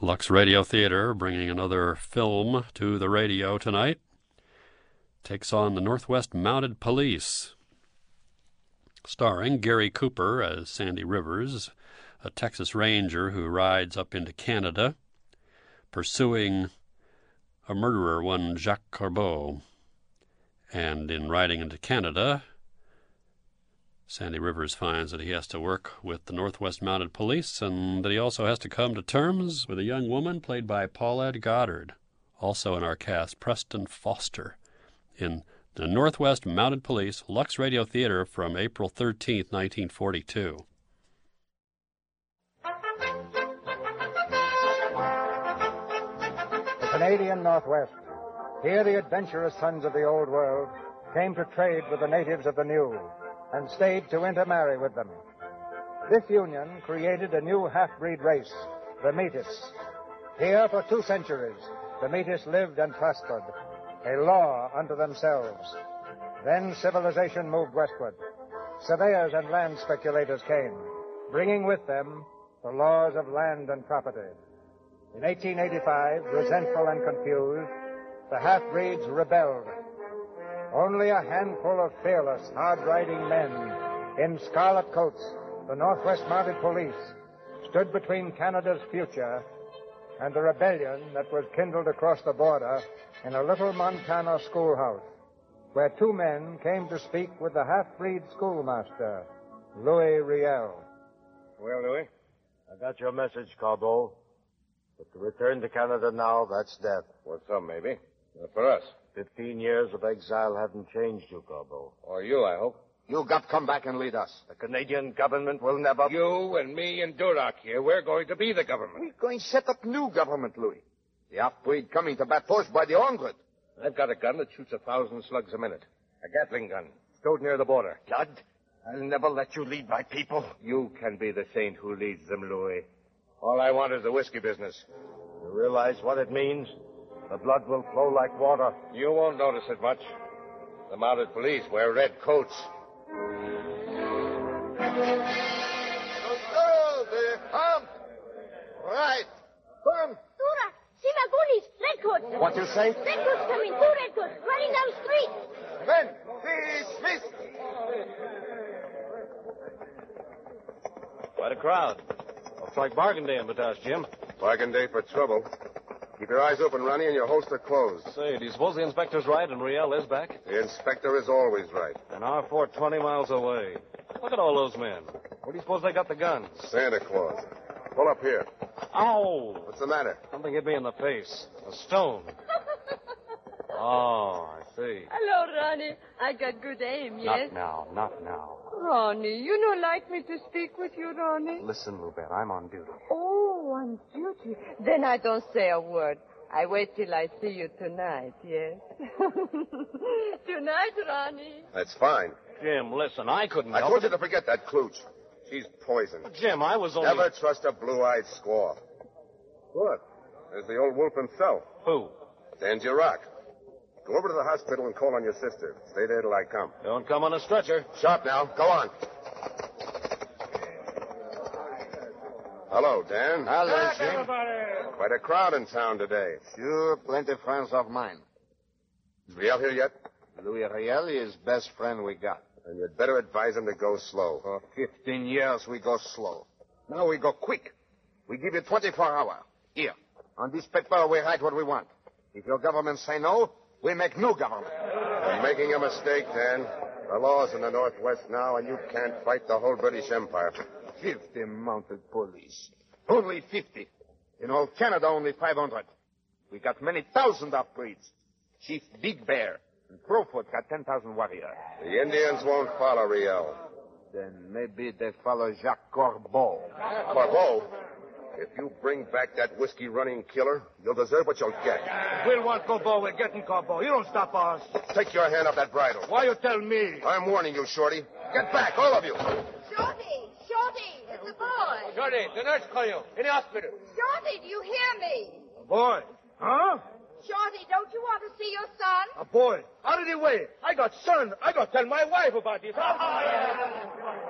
Lux Radio Theater, bringing another film to the radio tonight, takes on the Northwest Mounted Police, starring Gary Cooper as Sandy Rivers, a Texas Ranger who rides up into Canada, pursuing a murderer, one Jacques Corbeau. And in riding into Canada, Sandy Rivers finds that he has to work with the Northwest Mounted Police and that he also has to come to terms with a young woman played by Paulette Goddard. Also in our cast, Preston Foster, in the Northwest Mounted Police, Lux Radio Theater from April 13th, 1942. The Canadian Northwest. Here the adventurous sons of the Old World came to trade with the natives of the New and stayed to intermarry with them. This union created a new half-breed race, the Métis. Here for 2 centuries, the Métis lived and prospered, a law unto themselves. Then civilization moved westward. Surveyors and land speculators came, bringing with them the laws of land and property. In 1885, resentful and confused, the half-breeds rebelled. Only a handful of fearless, hard-riding men in scarlet coats, the Northwest Mounted Police, stood between Canada's future and the rebellion that was kindled across the border in a little Montana schoolhouse, where 2 men came to speak with the half-breed schoolmaster, Louis Riel. Well, Louis, I got your message, Corbeau. But to return to Canada now, that's death. For some, maybe. Not for us. 15 years of exile haven't changed you, Corbeau. Or you, I hope. You got to come back and lead us. The Canadian government will never... You and me and Duroc here, we're going to be the government. We're going to set up new government, Louis. The half-breed coming to Bathurst by the 100. I've got a gun that shoots 1,000 slugs a minute. A Gatling gun. Stowed near the border. Lud, I'll never let you lead my people. You can be the saint who leads them, Louis. All I want is the whiskey business. You realize what it means? The blood will flow like water. You won't notice it much. The mounted police wear red coats. Right. Come. Duroc, see my goonies, redcoats. What you say? Redcoats coming, 2 redcoats, running down the street. Men, dismissed. Quite a crowd. Looks like bargain day in Bathurst, Jim. Bargain day for trouble. Keep your eyes open, Ronnie, and your holster closed. Say, do you suppose the inspector's right and Riel is back? The inspector is always right. And our fort 20 miles away. Look at all those men. Where do you suppose they got the guns? Santa Claus. Pull up here. Ow! What's the matter? Something hit me in the face. A stone. Oh, I see. Hello, Ronnie. I got good aim, yes? Not now. Ronnie, you don't like me to speak with you, Ronnie? Listen, Lubet, I'm on duty. Oh, on duty. Then I don't say a word. I wait till I see you tonight, yes? Tonight, Ronnie. That's fine. Jim, listen, I couldn't I help told it. you to forget that klooch. She's poison. Jim, I was only... Never trust a blue-eyed squaw. Look, there's the old wolf himself. Who? Dan Duroc. Go over to the hospital and call on your sister. Stay there till I come. Don't come on a stretcher. Sharp now. Go on. Hello, Dan. Hello, Jim. Quite a crowd in town today. Sure, plenty friends of mine. Is Riel here yet? Louis Riel is best friend we got. And you'd better advise him to go slow. For 15 years, we go slow. Now we go quick. We give you 24 hours. Here. On this paper, we write what we want. If your government say no, we make new government. You're making a mistake, Dan. The law's in the Northwest now, and you can't fight the whole British Empire. 50 mounted police. Only 50. In all Canada, only 500. We got many thousand half-breeds. Chief Big Bear and Crowfoot got 10,000 warriors. The Indians won't follow Riel. Then maybe they follow Jacques Corbeau. Corbeau? If you bring back that whiskey-running killer, you'll deserve what you'll get. We'll want Corbeau. We're getting Corbeau. You don't stop us. Take your hand off that bridle. Why you tell me? I'm warning you, Shorty. Get back, all of you. Shorty, it's the boy. Shorty, the nurse call you. In the hospital. Shorty, do you hear me? A boy. Huh? Shorty, don't you want to see your son? A boy. Out of the way. I got son. I got to tell my wife about this.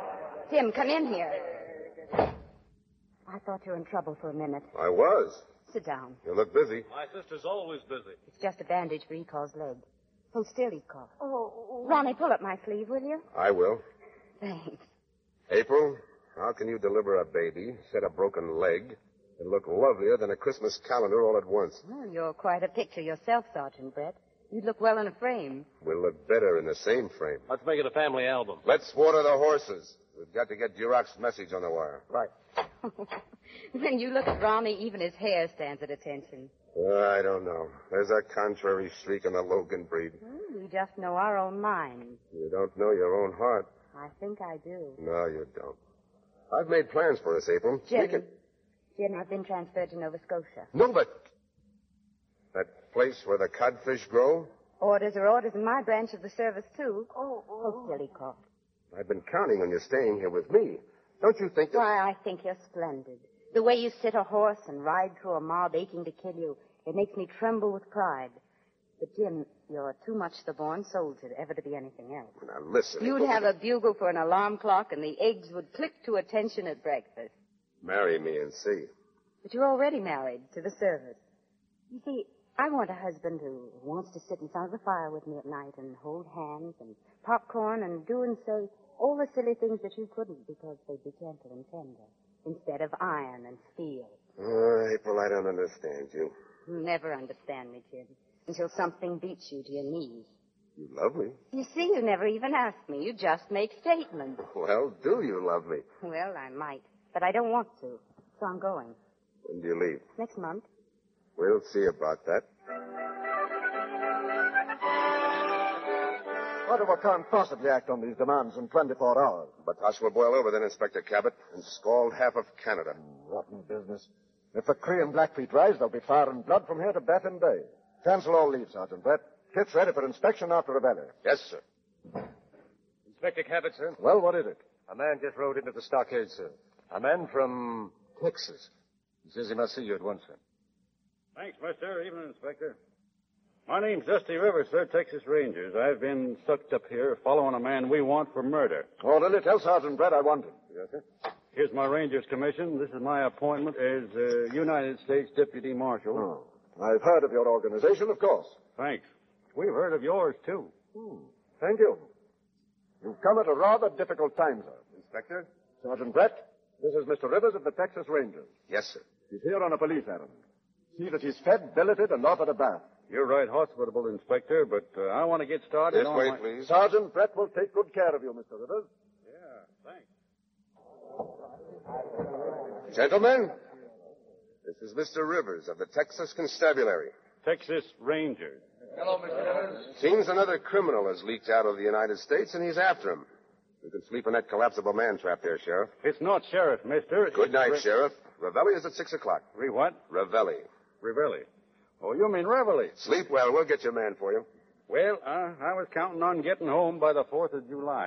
Tim, come in here. I thought you were in trouble for a minute. I was. Sit down. You look busy. My sister's always busy. It's just a bandage for Ecall's leg. Hold still, Ecall. Oh. Ronnie, pull up my sleeve, will you? I will. Thanks. April, how can you deliver a baby, set a broken leg, and look lovelier than a Christmas calendar all at once? Well, you're quite a picture yourself, Sergeant Brett. You'd look well in a frame. We'll look better in the same frame. Let's make it a family album. Let's water the horses. We've got to get Duroc's message on the wire. Right. When you look at Ronnie, even his hair stands at attention. I don't know. There's a contrary streak in the Logan breed. We just know our own minds. You don't know your own heart. I think I do. No, you don't. I've made plans for us, April. Jim, I've been transferred to Nova Scotia. No, but... that place where the codfish grow? Orders are orders in my branch of the service, too. Oh, silly call. I've been counting on you staying here with me. Don't you think that... Why, I think you're splendid. The way you sit a horse and ride through a mob aching to kill you, it makes me tremble with pride. But, Jim, you're too much the born soldier ever to be anything else. Now, listen... You'd have a bugle for an alarm clock, and the eggs would click to attention at breakfast. Marry me and see. But you're already married to the service. You see, I want a husband who wants to sit in front of the fire with me at night and hold hands and popcorn and do and say all the silly things that you couldn't because they'd be gentle and tender instead of iron and steel. Oh, April, I don't understand you. You'll never understand me, Jim, until something beats you to your knees. You love me. You see, you never even ask me. You just make statements. Well, do you love me? Well, I might, but I don't want to, so I'm going. When do you leave? Next month. We'll see about that. Ottawa can't possibly act on these demands in 24 hours. But Tosh will boil over then, Inspector Cabot, and scald half of Canada. Rotten business. If the Cree and Blackfeet rise, there'll be fire and blood from here to Baffin Bay. Cancel all leave, Sergeant Brett. Kit's ready for inspection after Reveille. Yes, sir. Inspector Cabot, sir. Well, what is it? A man just rode into the stockade, sir. A man from Texas. He says he must see you at once, sir. Thanks, mister. Evening, Inspector. My name's Dusty Rivers, sir, Texas Rangers. I've been sucked up here following a man we want for murder. Orderly, tell Sergeant Brett I want him. Yes, sir. Here's my Rangers commission. This is my appointment as United States Deputy Marshal. Oh, I've heard of your organization, of course. Thanks. We've heard of yours, too. Thank you. You've come at a rather difficult time, sir. Inspector? Sergeant Brett, this is Mr. Rivers of the Texas Rangers. Yes, sir. He's here on a police errand. See that he's fed, billeted, and offered a bath. You're right hospitable, Inspector, but I want to get started Just on wait, please. Sergeant Brett will take good care of you, Mr. Rivers. Yeah, thanks. Gentlemen, this is Mr. Rivers of the Texas Constabulary. Texas Rangers. Hello, Mr. Rivers. Seems another criminal has leaked out of the United States, and he's after him. You can sleep in that collapsible man trap there, Sheriff. It's not Sheriff, mister. Good night, Sheriff. Reveille is at 6 o'clock. What? Reveille. Reveille. Oh, you mean Reveille. Sleep well. We'll get your man for you. Well, I was counting on getting home by the 4th of July.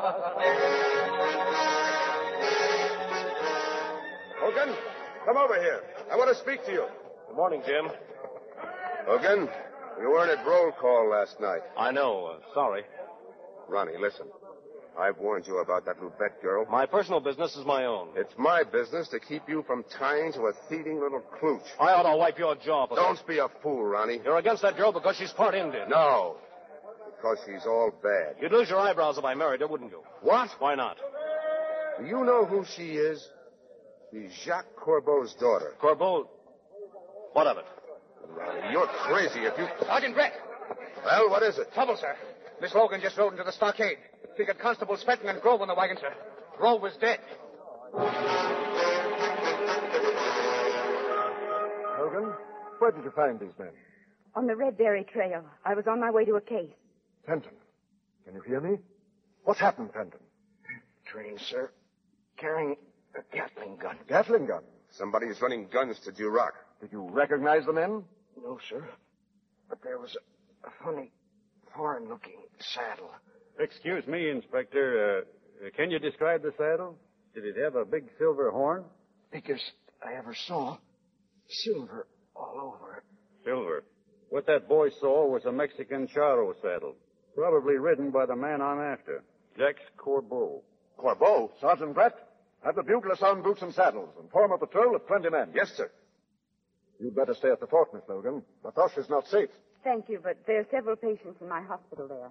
Hogan, come over here. I want to speak to you. Good morning, Jim. Hogan, you weren't at roll call last night. I know. Sorry. Ronnie, listen. I've warned you about that Lubette girl. My personal business is my own. It's my business to keep you from tying to a thieving little klooch. I ought to wipe your jaw for that. Don't be a fool, Ronnie. You're against that girl because she's part Indian. No. Because she's all bad. You'd lose your eyebrows if I married her, wouldn't you? What? Why not? Do you know who she is? She's Jacques Corbeau's daughter. Corbeau? What of it? Ronnie, you're crazy if you... Sergeant Brett. Well, what is it? Trouble, sir. Miss Logan just rode into the stockade. Figured Constables Fenton and Grove on the wagon, sir. Grove was dead. Hogan, where did you find these men? On the Red Berry Trail. I was on my way to a case. Fenton, can you hear me? What happened, Fenton? Train, sir. Carrying a Gatling gun. Gatling gun? Somebody's running guns to Duroc. Did you recognize the men? No, sir. But there was a funny, foreign-looking saddle. Excuse me, Inspector. Can you describe the saddle? Did it have a big silver horn? Biggest I ever saw. Silver all over. Silver. What that boy saw was a Mexican charro saddle. Probably ridden by the man I'm after, Jacques Corbeau. Corbeau? Sergeant Brett, have the bugler sound boots and saddles and form a patrol of 20 men. Yes, sir. You'd better stay at the fort, Miss Logan. Batoche is not safe. Thank you, but there are several patients in my hospital there.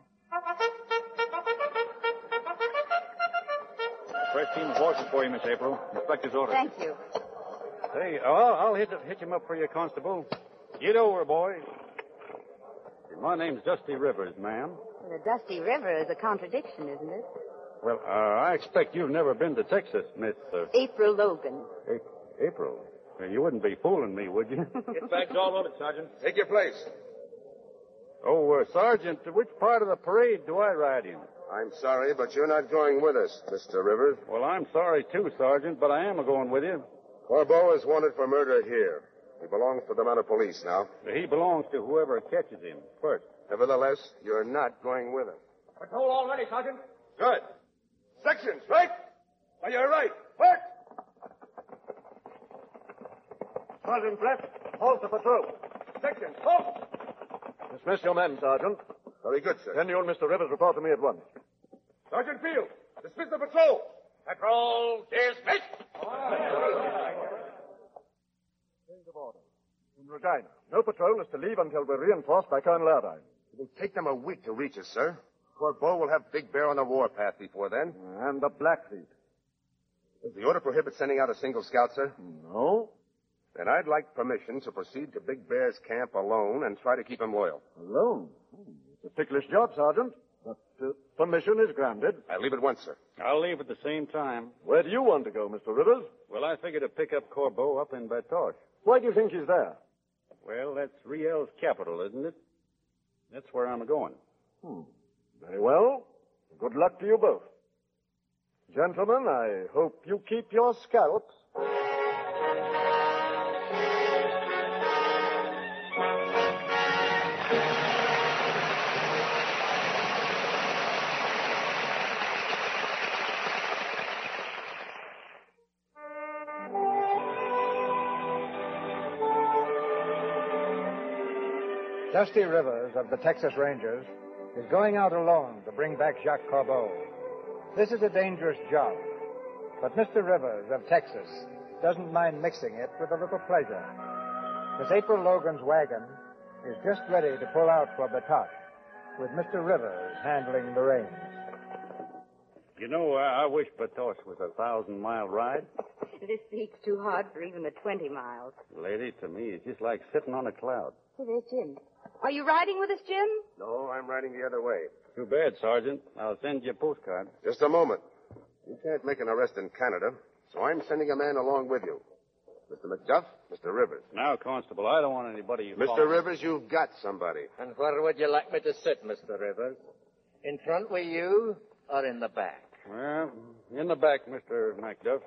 Fresh team of horses for you, Miss April. Inspector's orders. Thank you. Hey, I'll hitch him up for you, Constable. Get over, boy. My name's Dusty Rivers, ma'am. Well, the Dusty River is a contradiction, isn't it? Well, I expect you've never been to Texas, Miss... April Logan. April? You wouldn't be fooling me, would you? Get bags all loaded, Sergeant. Take your place. Oh, Sergeant, which part of the parade do I ride in? I'm sorry, but you're not going with us, Mr. Rivers. Well, I'm sorry, too, Sergeant, but I am going with you. Corbeau is wanted for murder here. He belongs to the mounted police now. He belongs to whoever catches him first. Nevertheless, you're not going with us. Patrol all ready, Sergeant. Good. Sections, right? On your right. Work! Sergeant Brett, halt the patrol. Sections, halt! Dismiss your men, Sergeant. Very good, sir. Then you and Mr. Rivers report to me at once. Sergeant Field, dismiss the patrol. Patrol dismissed. Change of order. In Regina, no patrol is to leave until we're reinforced by Colonel Erdine. It will take them a week to reach us, sir. Corbeau will have Big Bear on the warpath before then. And the Blackfeet. Does the order prohibit sending out a single scout, sir? No. Then I'd like permission to proceed to Big Bear's camp alone and try to keep him loyal. Alone? It's a ticklish job, Sergeant. But permission is granted. I'll leave at once, sir. I'll leave at the same time. Where do you want to go, Mr. Rivers? Well, I figure to pick up Corbeau up in Batoche. Why do you think he's there? Well, that's Riel's capital, isn't it? That's where I'm going. Very well. Good luck to you both. Gentlemen, I hope you keep your scalps. Dusty Rivers of the Texas Rangers is going out alone to bring back Jacques Corbeau. This is a dangerous job, but Mr. Rivers of Texas doesn't mind mixing it with a little pleasure. Miss April Logan's wagon is just ready to pull out for Batoche, with Mr. Rivers handling the reins. You know, I wish Batoche was a 1,000-mile ride. This week's too hard for even the 20 miles. Lady, to me, it's just like sitting on a cloud. Hey, there's Jim. Are you riding with us, Jim? No, I'm riding the other way. Too bad, Sergeant. I'll send you a postcard. Just a moment. You can't make an arrest in Canada, so I'm sending a man along with you. Mr. McDuff, Mr. Rivers. Now, Constable, I don't want anybody you Mr. Rivers, you've got somebody. And where would you like me to sit, Mr. Rivers? In front with you or in the back? Well, in the back, Mr. McDuff.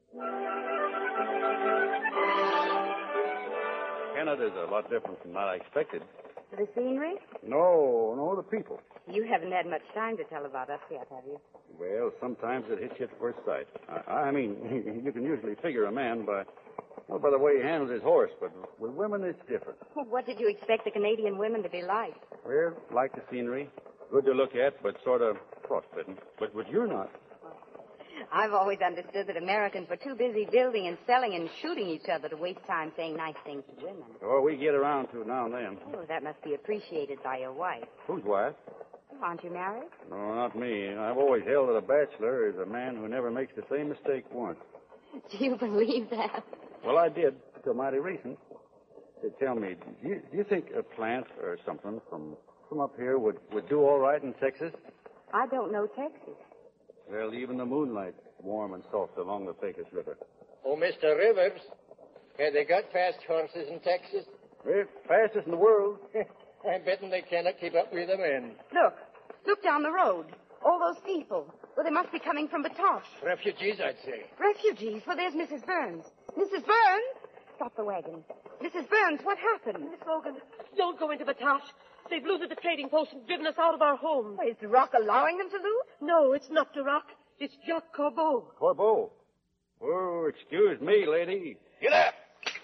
Canada's a lot different from what I expected. The scenery? No, the people. You haven't had much time to tell about us yet, have you? Well, sometimes it hits you at first sight. I mean, you can usually figure a man by the way he handles his horse, but with women it's different. What did you expect the Canadian women to be like? Well, like the scenery. Good to look at, but sort of frostbitten. But you're not. I've always understood that Americans were too busy building and selling and shooting each other to waste time saying nice things to women. Oh, we get around to it now and then. Oh, that must be appreciated by your wife. Whose wife? Aren't you married? No, not me. I've always held that a bachelor is a man who never makes the same mistake once. Do you believe that? Well, I did, till mighty recent. Tell me, do you think a plant or something from up here would do all right in Texas? I don't know Texas. Well, even the moonlight's warm and soft along the Pecos River. Oh, Mr. Rivers, have they got fast horses in Texas? Well, fastest in the world. I'm betting they cannot keep up with the men. Look down the road. All those people. Well, they must be coming from Batoche. Refugees, I'd say. Refugees? Well, there's Mrs. Burns. Mrs. Burns? Stop the wagon. Mrs. Burns, what happened? Miss Logan, don't go into Batoche. They've looted the trading post and driven us out of our homes. Is Duroc allowing them to loot? No, it's not Duroc. It's Jacques Corbeau. Corbeau? Oh, excuse me, lady. Get up!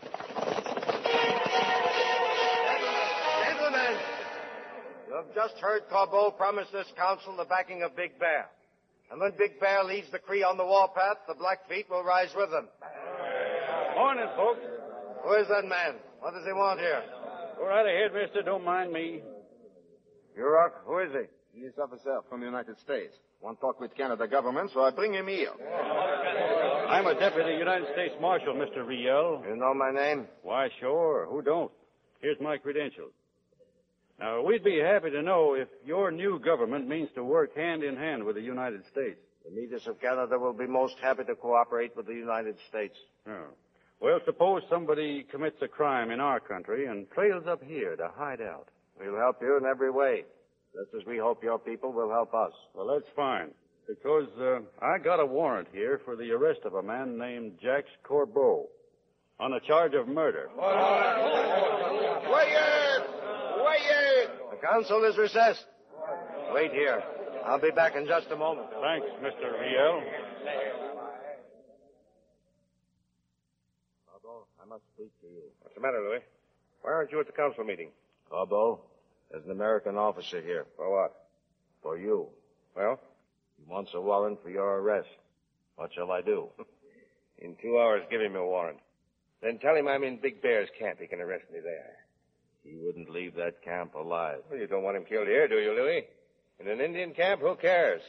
Gentlemen, you have just heard Corbeau promise this council the backing of Big Bear. And when Big Bear leads the Cree on the warpath, the Blackfeet will rise with them. Morning, folks. Who is that man? What does he want here? Go right ahead, mister. Don't mind me. Yurok, who is he? He is officer from the United States. Want to talk with Canada government, so I bring him here. I'm a deputy United States Marshal, Mr. Riel. You know my name? Why, sure. Who don't? Here's my credentials. Now, we'd be happy to know if your new government means to work hand in hand with the United States. The leaders of Canada will be most happy to cooperate with the United States. Oh. Well, suppose somebody commits a crime in our country and trails up here to hide out. We'll help you in every way, just as we hope your people will help us. Well, that's fine, because I got a warrant here for the arrest of a man named Jacques Corbeau on a charge of murder. Quiet! Quiet! The council is recessed. Wait here. I'll be back in just a moment. Thanks, Mr. Riel. Corbeau, I must speak to you. What's the matter, Louis? Why aren't you at the council meeting? Corbeau, there's an American officer here. For what? For you. Well? He wants a warrant for your arrest. What shall I do? In 2 hours, give him a warrant. Then tell him I'm in Big Bear's camp. He can arrest me there. He wouldn't leave that camp alive. Well, you don't want him killed here, do you, Louis? In an Indian camp, who cares?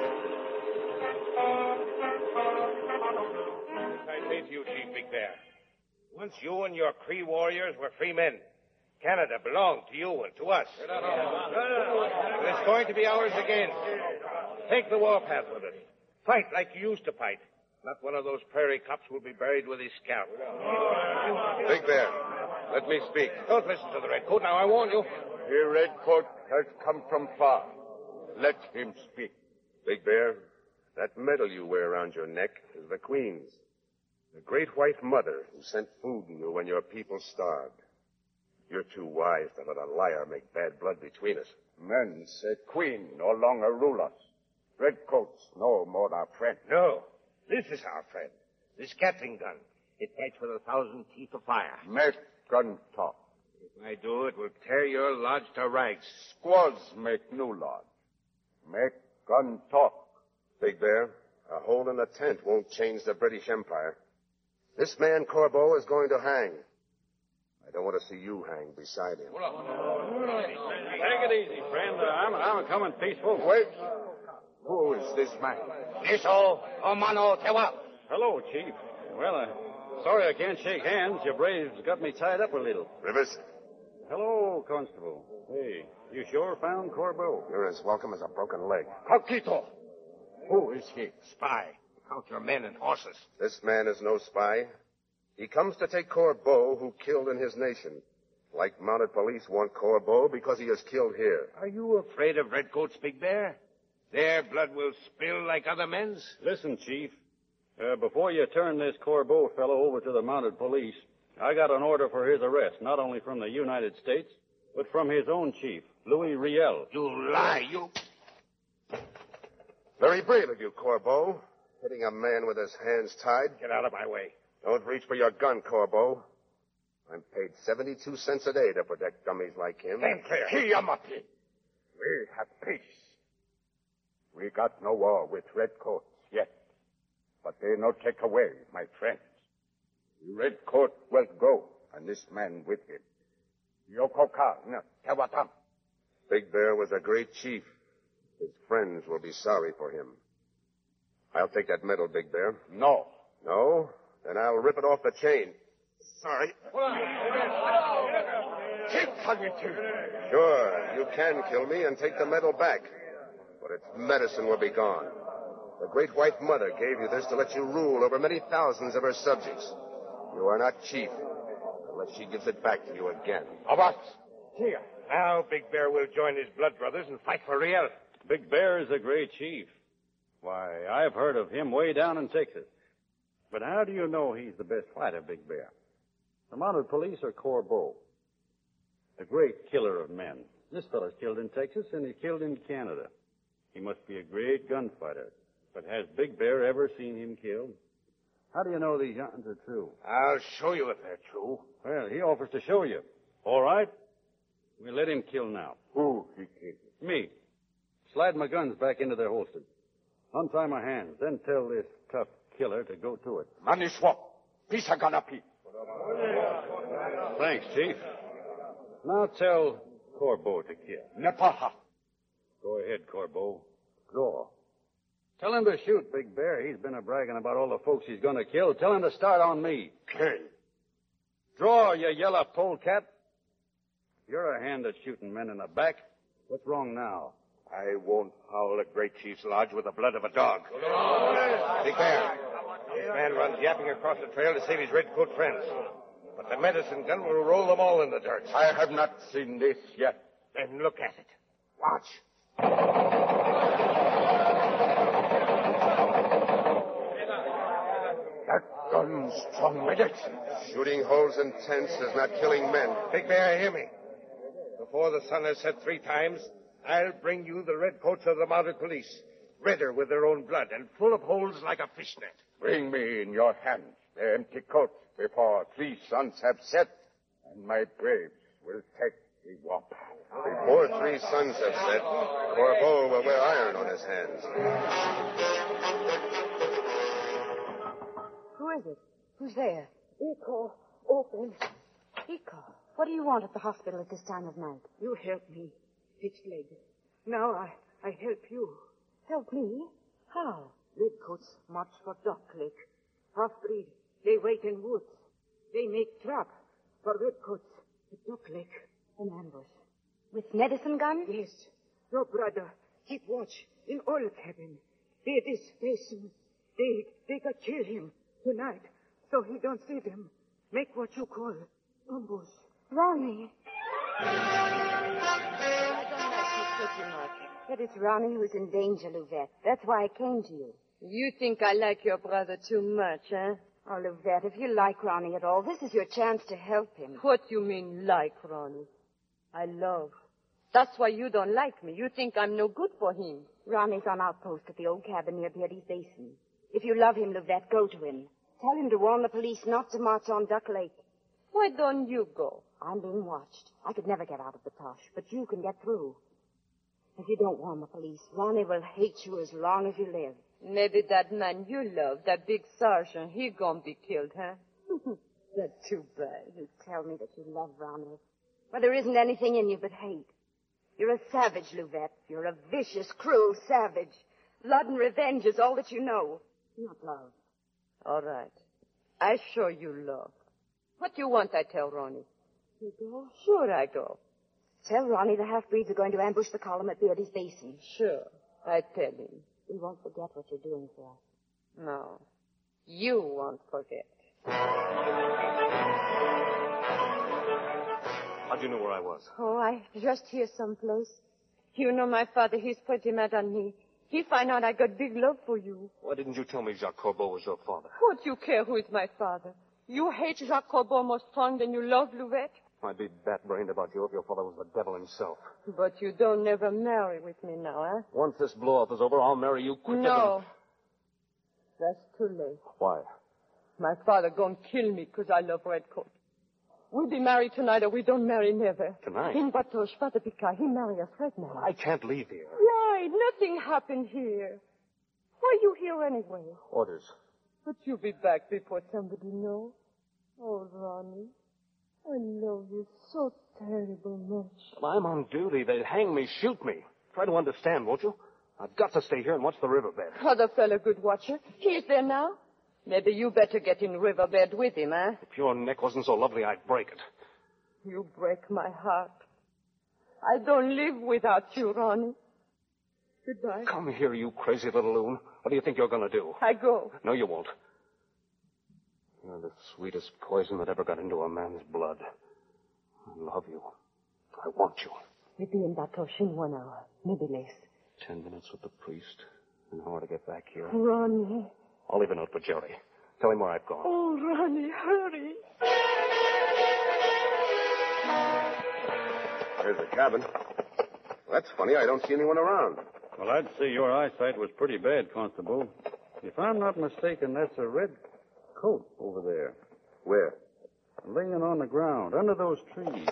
I say to you, Chief Big Bear, once you and your Cree warriors were free men. Canada belonged to you and to us. But it's going to be ours again. Take the warpath with us. Fight like you used to fight. Not one of those prairie cops will be buried with his scalp. Big Bear, let me speak. Don't listen to the Redcoat. Now, I warn you. The Redcoat has come from far. Let him speak. Big Bear, that medal you wear around your neck is the Queen's. The great white mother who sent food to you when your people starved. You're too wise to let a liar make bad blood between us. Men say Queen no longer rule us. Redcoats no more our friend. No, this is our friend. This Gatling gun. It fights with 1,000 teeth of fire. Make gun talk. If I do, it will tear your lodge to rags. Squaws make new lodge. Make gun talk. Big Bear, a hole in a tent won't change the British Empire. This man Corbeau is going to hang. I don't want to see you hang beside him. Take it easy, friend. I'm coming peaceful. Wait. Who is this man? Niso, Omano, Tewa. Hello, Chief. Well, sorry I can't shake hands. Your braves got me tied up a little. Rivers? Hello, Constable. Hey, you sure found Corbeau? You're as welcome as a broken leg. Coquito. Who is he? Spy. Count your men and horses. This man is no spy. He comes to take Corbeau, who killed in his nation. Like mounted police want Corbeau because he is killed here. Are you afraid of Redcoats, Big Bear? Their blood will spill like other men's? Listen, Chief. Before you turn this Corbeau fellow over to the mounted police, I got an order for his arrest, not only from the United States, but from his own chief, Louis Riel. You lie, you... Very brave of you, Corbeau. Hitting a man with his hands tied. Get out of my way. Don't reach for your gun, Corbeau. I'm paid 72 cents a day to protect dummies like him. Stand clear. Here, Yamati. We have peace. We got no war with Redcoats yet. But they no take away, my friends. The Redcoat will go, and this man with him. Yokoka, Tewatam. Big Bear was a great chief. His friends will be sorry for him. I'll take that medal, Big Bear. No. No? Then I'll rip it off the chain. Sorry. Keep coming to. Sure, you can kill me and take the medal back. But its medicine will be gone. The great white mother gave you this to let you rule over many thousands of her subjects. You are not chief unless she gives it back to you again. Abbas, here. Now Big Bear will join his blood brothers and fight for Riel. Big Bear is a great chief. Why, I've heard of him way down in Texas. But how do you know he's the best fighter, Big Bear? The mounted police or Corbeau? The great killer of men. This fellow's killed in Texas and he's killed in Canada. He must be a great gunfighter. But has Big Bear ever seen him killed? How do you know these yarns are true? I'll show you if they're true. Well, he offers to show you. All right. We'll let him kill now. Who he killed? Me. Slide my guns back into their holsters. Untie my hands, then tell this tough killer to go to it. Maniswa, Pisaganapi. Thanks, Chief. Now tell Corbeau to kill. Nepaha. Go ahead, Corbeau. Go. Tell him to shoot, Big Bear. He's been a-bragging about all the folks he's going to kill. Tell him to start on me. Okay. Draw, you yellow polecat. You're a hand at shooting men in the back. What's wrong now? I won't howl at Great Chief's lodge with the blood of a dog. Big Bear, this man runs yapping across the trail to save his redcoat friends. But the medicine gun will roll them all in the dirt. I have not seen this yet. Then look at it. Watch. That gun's strong medicine. Shooting holes in tents is not killing men. Big Bear, hear me. Before the sun has set 3 times, I'll bring you the redcoats of the mounted police, redder with their own blood and full of holes like a fishnet. Bring me in your hands the empty coats before 3 suns have set, and my braves will take the whop. Before 3 suns have set, Corbeau will wear iron on his hands. Who is it? Who's there? Eco, open. Eco, what do you want at the hospital at this time of night? You help me. It's leg. Now I help you. Help me? How? Redcoats march for Duck Lake. Half-breed. They wait in woods. They make trap for redcoats at Duck Lake. An ambush. With medicine gun? Yes. Your brother, keep watch in oil cabin. They this basin. They got kill him tonight, so he don't see them. Make what you call ambush. Ronnie. I don't like you pretty much. But it's Ronnie who's in danger, Louvet. That's why I came to you. You think I like your brother too much, eh? Oh, Louvet, if you like Ronnie at all, this is your chance to help him. What you mean, like Ronnie? I love. That's why you don't like me. You think I'm no good for him. Ronnie's on outpost at the old cabin near Beardy's Basin. If you love him, Louvet, go to him. Tell him to warn the police not to march on Duck Lake. Why don't you go? I'm being watched. I could never get out of the tosh, but you can get through. If you don't warn the police, Ronnie will hate you as long as you live. Maybe that man you love, that big sergeant, he gonna be killed, huh? That's too bad. You tell me that you love Ronnie. Well, there isn't anything in you but hate. You're a savage, Louvet. You're a vicious, cruel savage. Blood and revenge is all that you know. Not love. All right. I show you love. What you want, I tell Ronnie. You go? Sure, I go. Tell Ronnie the half-breeds are going to ambush the column at Beardy's Basin. Sure, I tell him. We won't forget what you're doing for us. No, you won't forget. How'd you know where I was? Oh, I just here someplace. You know my father, he's pretty mad on me. He find out I got big love for you. Why didn't you tell me Jacques Corbeau was your father? What you care who is my father? You hate Jacques Corbeau more strong than you love Louvet? I'd be bat-brained about you if your father was the devil himself. But you don't never marry with me now, eh? Once this blow-up is over, I'll marry you quicker No. That's too late. Why? My father gonna kill me 'cause I love Redcoat. We'll be married tonight or we don't marry never. Tonight? In Batoche, Father Picard, he marry us right now. I can't leave here. Why? Nothing happened here. Why are you here anyway? Orders. But you'll be back before somebody knows. Oh, Ronnie, I love you so terrible much. I'm on duty. They'd hang me, shoot me. Try to understand, won't you? I've got to stay here and watch the riverbed. Other fella good watcher. He's there now. Maybe you better get in riverbed with him, eh? If your neck wasn't so lovely, I'd break it. You break my heart. I don't live without you, Ronnie. Goodbye. Come here, you crazy little loon. What do you think you're going to do? I go. No, you won't. You're the sweetest poison that ever got into a man's blood. I love you. I want you. We'll be in Batoche in 1 hour, maybe less. 10 minutes with the priest. An hour to get back here. Ronnie. I'll leave a note for Jerry. Tell him where I've gone. Oh, Ronnie, hurry. Here's the cabin. That's funny. I don't see anyone around. Well, I'd say your eyesight was pretty bad, Constable. If I'm not mistaken, that's a red coat over there. Where? Laying on the ground, under those trees.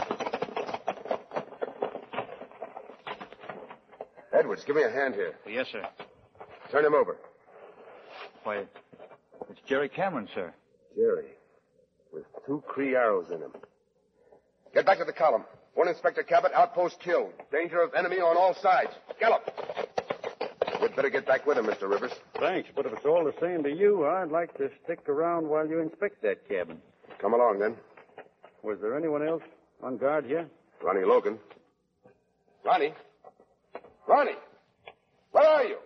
Edwards, give me a hand here. Yes, sir. Turn him over. Why, it's Jerry Cameron, sir. Jerry. with 2 Cree arrows in him. Get back to the column. 1 Inspector Cabot, outpost killed. Danger of enemy on all sides. Gallop. You'd better get back with him, Mr. Rivers. Thanks, but if it's all the same to you, I'd like to stick around while you inspect that cabin. Come along, then. Was there anyone else on guard here? Ronnie Logan. Ronnie? Ronnie! Where are you?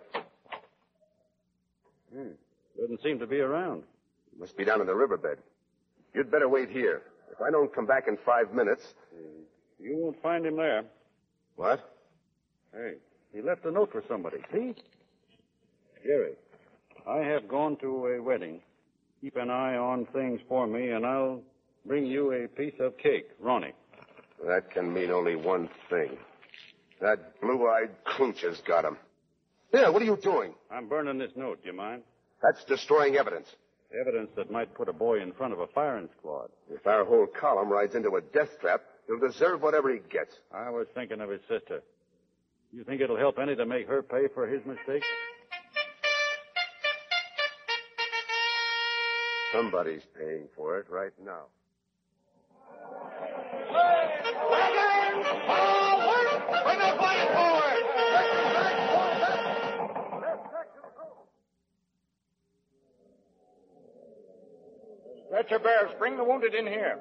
Doesn't seem to be around. Must be down in the riverbed. You'd better wait here. If I don't come back in 5 minutes... You won't find him there. What? Hey, he left a note for somebody. See? Jerry, I have gone to a wedding. Keep an eye on things for me, and I'll bring you a piece of cake. Ronnie. That can mean only one thing. That blue-eyed Cooch has got him. Here, what are you doing? I'm burning this note. Do you mind? That's destroying evidence. Evidence that might put a boy in front of a firing squad. If our whole column rides into a death trap, he'll deserve whatever he gets. I was thinking of his sister. You think it'll help any to make her pay for his mistake? Somebody's paying for it right now. Bring the fire forward! Stretcher bearers, bring the wounded in here.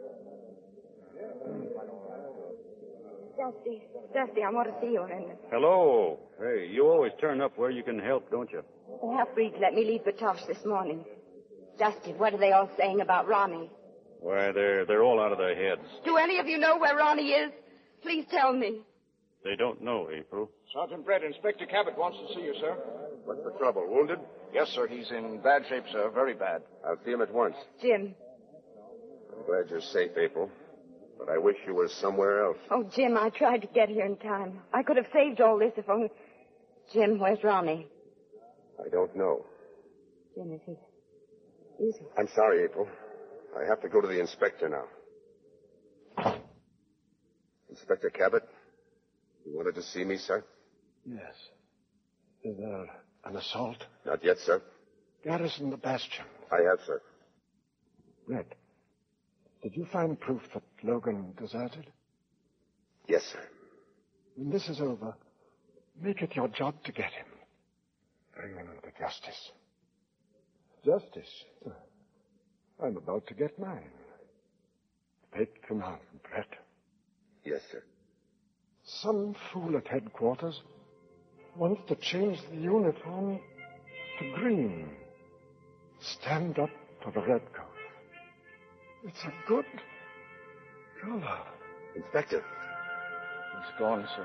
Dusty, I want to see you a minute. Hello. Hey, you always turn up where you can help, don't you? The half-breeds let me leave Batoche this morning. Dusty, what are they all saying about Ronnie? Why, they're all out of their heads. Do any of you know where Ronnie is? Please tell me. They don't know, April. Sergeant Brett, Inspector Cabot wants to see you, sir. What's the trouble? Wounded? Yes, sir. He's in bad shape, sir. Very bad. I'll see him at once. Jim. I'm glad you're safe, April. But I wish you were somewhere else. Oh, Jim, I tried to get here in time. I could have saved all this if only... Jim, where's Ronnie? I don't know. Jim, is he... I'm sorry, April. I have to go to the inspector now. Inspector Cabot, you wanted to see me, sir? Yes. Is there an assault? Not yet, sir. Garrison the bastion. I have, sir. Red, did you find proof that Logan deserted? Yes, sir. When this is over, make it your job to get him. Bring him to justice. Justice? I'm about to get mine. Take command, Brett. Yes, sir. Some fool at headquarters wants to change the uniform to green. Stand up for the redcoat. It's a good color. Inspector. It's gone, sir.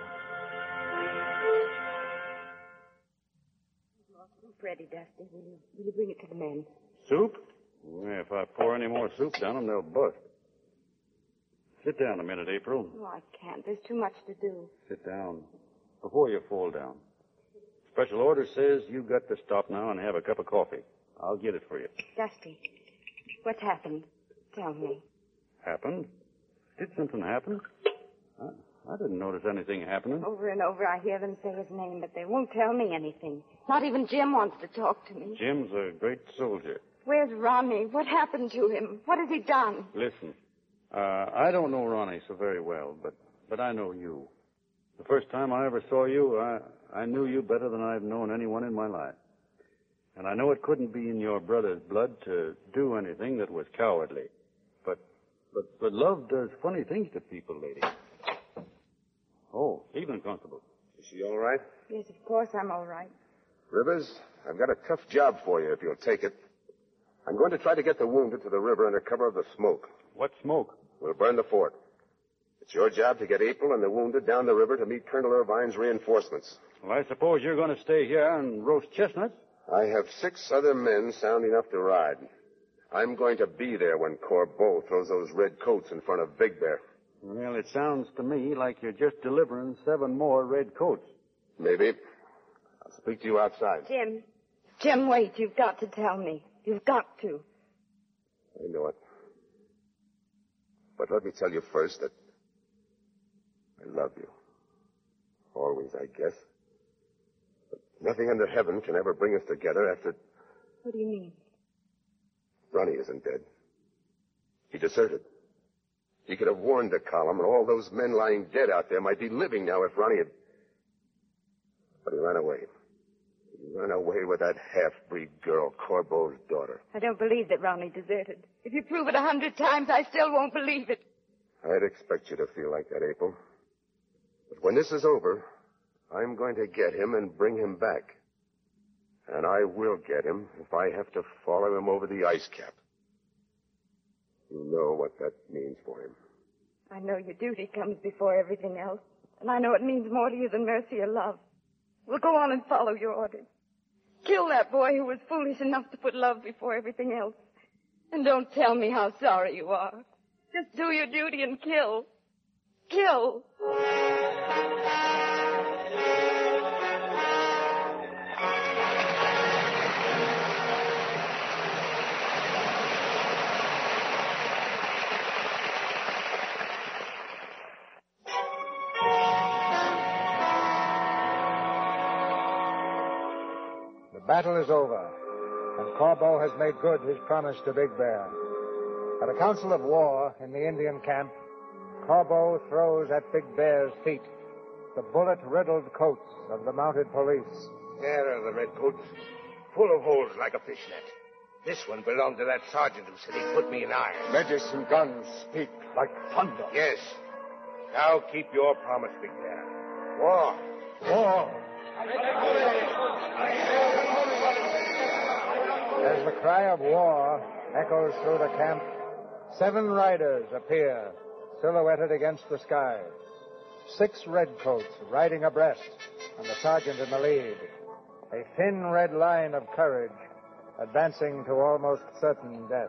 Soup ready, Dusty. Will you bring it to the men? Soup? Yeah, if I pour any more soup down them, they'll bust. Sit down a minute, April. Oh, I can't. There's too much to do. Sit down. Before you fall down. Special order says you've got to stop now and have a cup of coffee. I'll get it for you. Dusty, what's happened? Tell me. Happened? Did something happen? I didn't notice anything happening. Over and over I hear them say his name, but they won't tell me anything. Not even Jim wants to talk to me. Jim's a great soldier. Where's Ronnie? What happened to him? What has he done? Listen, I don't know Ronnie so very well, but I know you. The first time I ever saw you, I knew you better than I've known anyone in my life. And I know it couldn't be in your brother's blood to do anything that was cowardly. But love does funny things to people, lady. Oh, evening, Constable. Is she all right? Yes, of course I'm all right. Rivers, I've got a tough job for you if you'll take it. I'm going to try to get the wounded to the river under cover of the smoke. What smoke? We'll burn the fort. It's your job to get April and the wounded down the river to meet Colonel Irvine's reinforcements. Well, I suppose you're going to stay here and roast chestnuts? I have 6 other men sound enough to ride. I'm going to be there when Corbeau throws those red coats in front of Big Bear. Well, it sounds to me like you're just delivering 7 more red coats. Maybe. I'll speak to you outside. Jim, wait. You've got to tell me. You've got to. I know it. But let me tell you first that I love you. Always, I guess. But nothing under heaven can ever bring us together after... What do you mean? Ronnie isn't dead. He deserted. He could have warned the column, and all those men lying dead out there might be living now if Ronnie had... But he ran away. He ran away with that half-breed girl, Corbeau's daughter. I don't believe that Ronnie deserted. If you prove it 100 times, I still won't believe it. I'd expect you to feel like that, April. But when this is over, I'm going to get him and bring him back. And I will get him if I have to follow him over the ice cap. You know what that means for him. I know your duty comes before everything else. And I know it means more to you than mercy or love. We'll go on and follow your orders. Kill that boy who was foolish enough to put love before everything else. And don't tell me how sorry you are. Just do your duty and kill. Kill. The battle is over, and Corbeau has made good his promise to Big Bear. At a council of war in the Indian camp, Corbeau throws at Big Bear's feet the bullet-riddled coats of the mounted police. There are the redcoats, full of holes like a fishnet. This one belonged to that sergeant who said he'd put me in irons. Medicine guns speak like thunder. Yes. Now keep your promise, Big Bear. War. War. As the cry of war echoes through the camp, 7 riders appear, silhouetted against the sky. 6 redcoats riding abreast, and the sergeant in the lead. A thin red line of courage, advancing to almost certain death.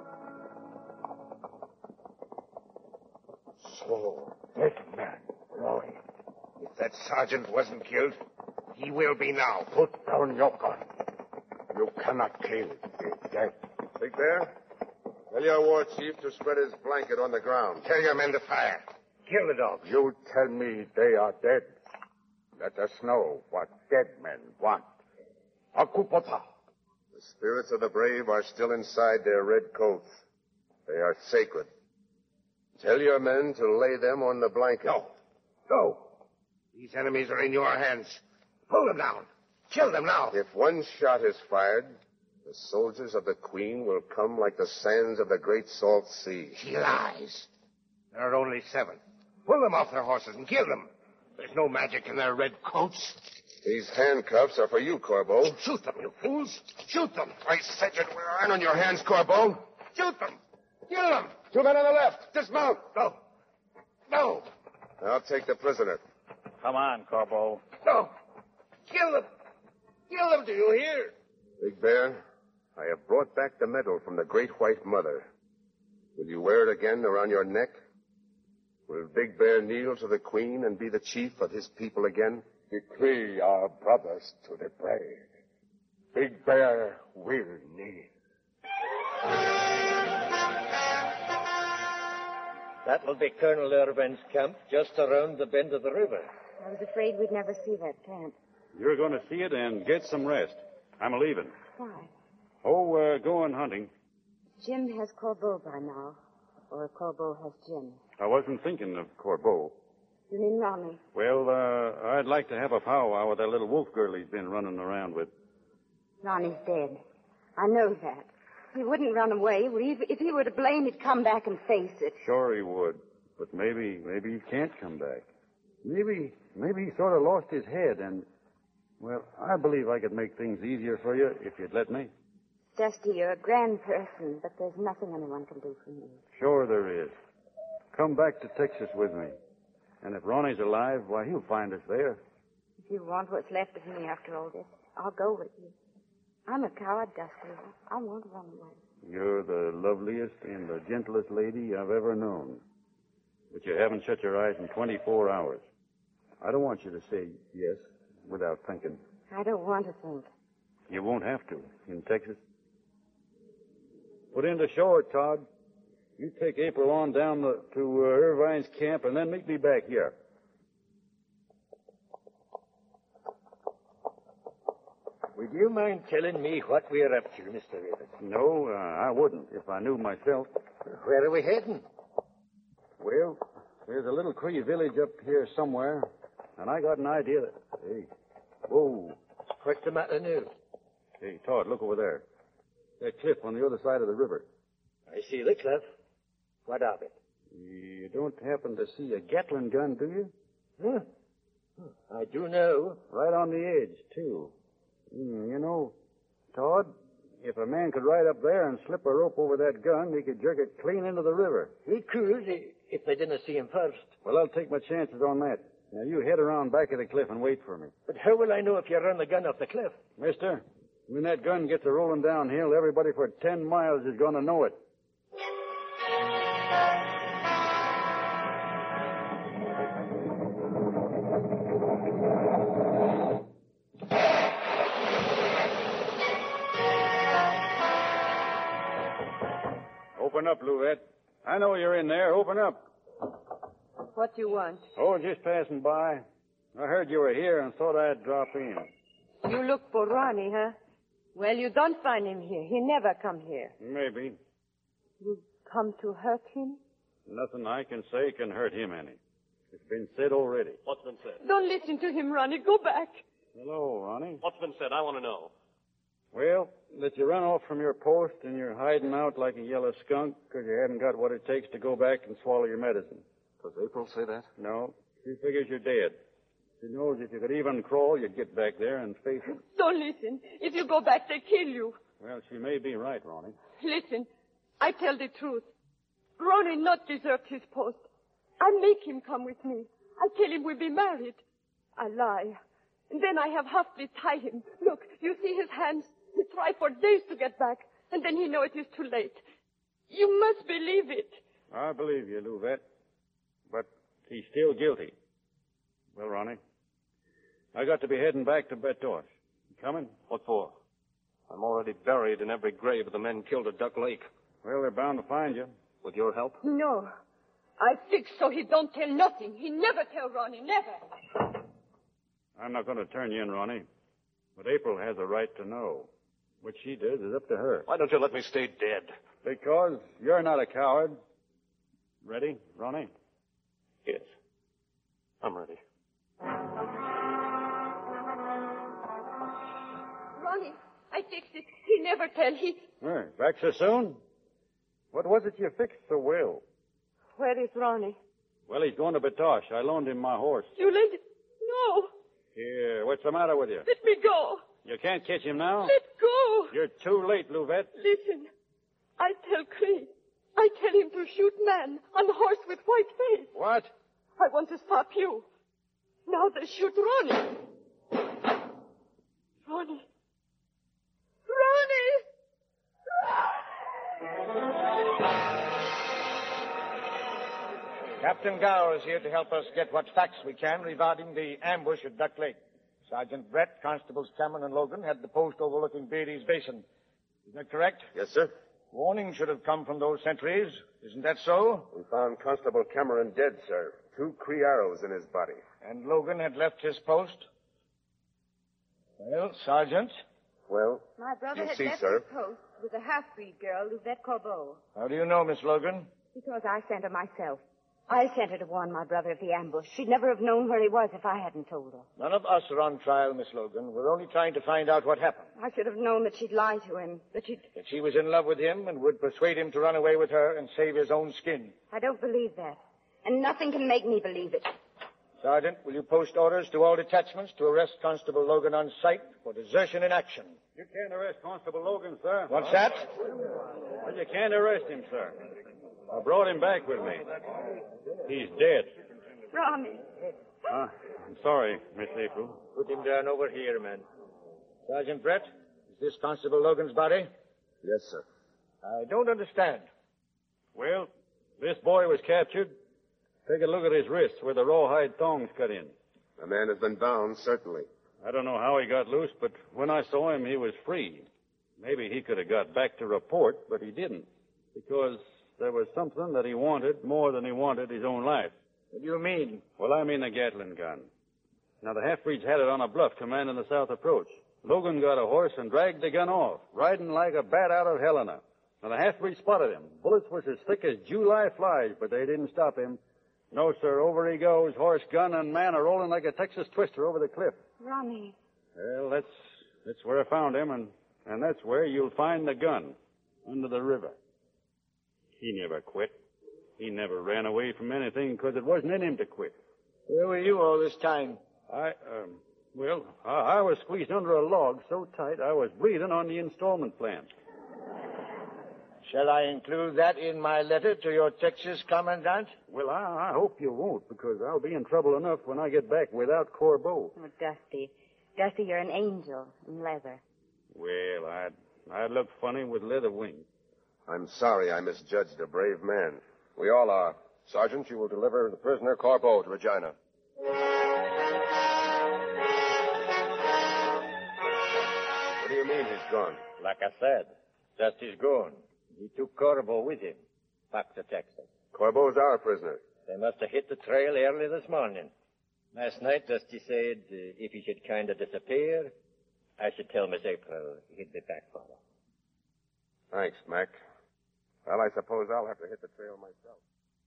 So, dead man, Roy. If that sergeant wasn't killed, he will be now. Put down your gun. You cannot kill the dead. Big Bear, tell your war chief to spread his blanket on the ground. Tell your men to fire. Kill the dogs. You tell me they are dead. Let us know what dead men want. Akupota. The spirits of the brave are still inside their red coats. They are sacred. Tell your men to lay them on the blanket. No. No. These enemies are in your hands. Pull them down. Kill them now. If one shot is fired, the soldiers of the Queen will come like the sands of the Great Salt Sea. She lies. There are only 7. Pull them off their horses and kill them. There's no magic in their red coats. These handcuffs are for you, Corbeau. Shoot them, you fools. Shoot them. I said you'd wear iron on your hands, Corbeau. Shoot them. Kill them. 2 men on the left. Dismount. No. No. I'll take the prisoner. Come on, Corbeau. No. Kill them. Kill them, do you hear? Big Bear, I have brought back the medal from the Great White Mother. Will you wear it again around your neck? Will Big Bear kneel to the Queen and be the chief of his people again? Decree our brothers to the brave. Big Bear will kneel. That will be Colonel Irvine's camp just around the bend of the river. I was afraid we'd never see that camp. You're going to see it and get some rest. I'm a-leaving. Why? Oh, going hunting. Jim has Corbeau by now. Or Corbeau has Jim. I wasn't thinking of Corbeau. You mean Ronnie? Well, I'd like to have a powwow with that little wolf girl he's been running around with. Ronnie's dead. I know that. He wouldn't run away. If he were to blame, he'd come back and face it. Sure he would. But maybe he can't come back. Maybe he sort of lost his head and... Well, I believe I could make things easier for you if you'd let me. Dusty, you're a grand person, but there's nothing anyone can do for you. Sure there is. Come back to Texas with me. And if Ronnie's alive, why, he'll find us there. If you want what's left of me after all this, I'll go with you. I'm a coward, Dusty. I won't run away. You're the loveliest and the gentlest lady I've ever known. But you haven't shut your eyes in 24 hours. I don't want you to say yes without thinking. I don't want to think. You won't have to in Texas. Put in the shore, Todd. You take April on down to Irvine's camp and then meet me back here. Would you mind telling me what we're up to, Mr. Rivet? No, I wouldn't if I knew myself. Where are we heading? Well, there's a little Cree village up here somewhere, and I got an idea that... Hey, whoa. What's the matter now? Hey, Todd, look over there. That cliff on the other side of the river. I see the cliff. What of it? You don't happen to see a Gatling gun, do you? I do know. Right on the edge, too. You know, Todd, if a man could ride up there and slip a rope over that gun, he could jerk it clean into the river. He could, if they didn't see him first. Well, I'll take my chances on that. Now, you head around back of the cliff and wait for me. But how will I know if you run the gun off the cliff? Mister, when that gun gets a-rolling downhill, everybody for 10 miles is going to know it. Open up, Louvet. I know you're in there. Open up. What do you want? Oh, just passing by. I heard you were here and thought I'd drop in. You look for Ronnie, huh? Well, you don't find him here. He never come here. Maybe. You come to hurt him? Nothing I can say can hurt him any. It's been said already. What's been said? Don't listen to him, Ronnie. Go back. Hello, Ronnie. What's been said? I want to know. Well, that you run off from your post and you're hiding out like a yellow skunk because you hadn't got what it takes to go back and swallow your medicine. Does April say that? No. She figures you're dead. She knows if you could even crawl, you'd get back there and face it. Don't listen. If you go back, they kill you. Well, she may be right, Ronnie. Listen, I tell the truth. Ronnie not deserved his post. I make him come with me. I tell him we'll be married. I lie. And then I have Huffley tie him. Look, you see his hands? He tried for days to get back, and then he know it is too late. You must believe it. I believe you, Louvet. But he's still guilty. Well, Ronnie, I got to be heading back to Betoche. You coming? What for? I'm already buried in every grave of the men killed at Duck Lake. Well, they're bound to find you. With your help? No. I fix so he don't tell nothing. He never tell Ronnie, never. I'm not going to turn you in, Ronnie. But April has a right to know. What she does is up to her. Why don't you let me stay dead? Because you're not a coward. Ready, Ronnie? Yes. I'm ready. Ronnie, I fixed it. He never tell. Back so soon? What was it you fixed so well? Where is Ronnie? Well, he's going to Betoche. I loaned him my horse. You lent it? No. Here, what's the matter with you? Let me go. You can't catch him now? Let go. You're too late, Louvet. Listen, I tell Cree. I tell him to shoot man on horse with white face. What? I want to stop you. Now they shoot Ronnie. Ronnie. Ronnie! Captain Gower is here to help us get what facts we can regarding the ambush at Duck Lake. Sergeant Brett, Constables Cameron and Logan had the post overlooking Beatty's Basin. Is that correct? Yes, sir. Warning should have come from those sentries. Isn't that so? We found Constable Cameron dead, sir. 2 Cree arrows in his body. And Logan had left his post? Well, Sergeant? Well, my brother you had see, left sir. his post with a half-breed girl, Luvette Corbeau. How do you know, Miss Logan? Because I sent her myself. I sent her to warn my brother of the ambush. She'd never have known where he was if I hadn't told her. None of us are on trial, Miss Logan. We're only trying to find out what happened. I should have known that she'd lie to him, That she was in love with him and would persuade him to run away with her and save his own skin. I don't believe that. And nothing can make me believe it. Sergeant, will you post orders to all detachments to arrest Constable Logan on sight for desertion in action? You can't arrest Constable Logan, sir. What's that? Well, you can't arrest him, sir. I brought him back with me. He's dead. Ronnie. I'm sorry, Miss April. Put him down over here, man. Sergeant Brett, is this Constable Logan's body? Yes, sir. I don't understand. Well, this boy was captured. Take a look at his wrists where the rawhide thongs cut in. The man has been bound, certainly. I don't know how he got loose, but when I saw him, he was free. Maybe he could have got back to report, but he didn't. Because there was something that he wanted more than he wanted his own life. What do you mean? Well, I mean the Gatling gun. Now, the half-breeds had it on a bluff commanding the south approach. Logan got a horse and dragged the gun off, riding like a bat out of Helena. And the half-breed spotted him. Bullets was as thick as July flies, but they didn't stop him. No, sir, over he goes. Horse, gun, and man are rolling like a Texas twister over the cliff. Ronnie. Well, that's where I found him, and that's where you'll find the gun, under the river. He never quit. He never ran away from anything because it wasn't in him to quit. Where were you all this time? I was squeezed under a log so tight I was breathing on the installment plan. Shall I include that in my letter to your Texas commandant? Well, I hope you won't, because I'll be in trouble enough when I get back without Corbeau. Oh, Dusty. Dusty, you're an angel in leather. Well, I'd look funny with leather wings. I'm sorry I misjudged a brave man. We all are. Sergeant, you will deliver the prisoner Corbeau to Regina. What do you mean he's gone? Like I said, Dusty's gone. He took Corbeau with him, back to Texas. Corbeau's our prisoner. They must have hit the trail early this morning. Last night, Dusty said if he should kind of disappear, I should tell Miss April he'd be back for her. Thanks, Mac. Well, I suppose I'll have to hit the trail myself.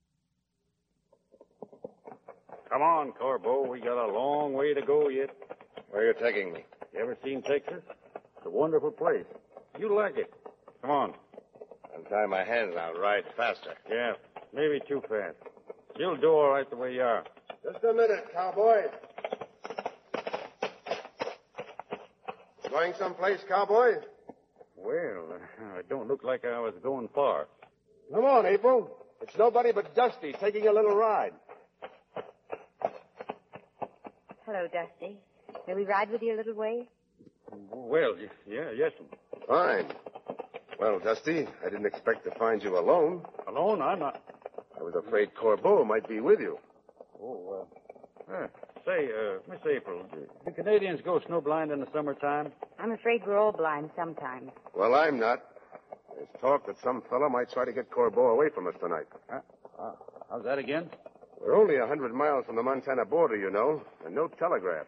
Come on, Corbeau. We got a long way to go yet. Where are you taking me? You ever seen Texas? It's a wonderful place. You'll like it. Come on. Untie my hands and I'll ride faster. Yeah, maybe too fast. You'll do all right the way you are. Just a minute, cowboy. Going someplace, cowboy? Well, it don't look like I was going far. Come on, April. It's nobody but Dusty taking a little ride. Hello, Dusty. May we ride with you a little way? Well, yes. Fine. Well, Dusty, I didn't expect to find you alone. Alone? I'm not. I was afraid Corbeau might be with you. Oh, say, Miss April, do Canadians go snowblind in the summertime? I'm afraid we're all blind sometimes. Well, I'm not. There's talk that some fellow might try to get Corbeau away from us tonight. How's that again? We're only 100 miles from the Montana border, you know, and no telegraph.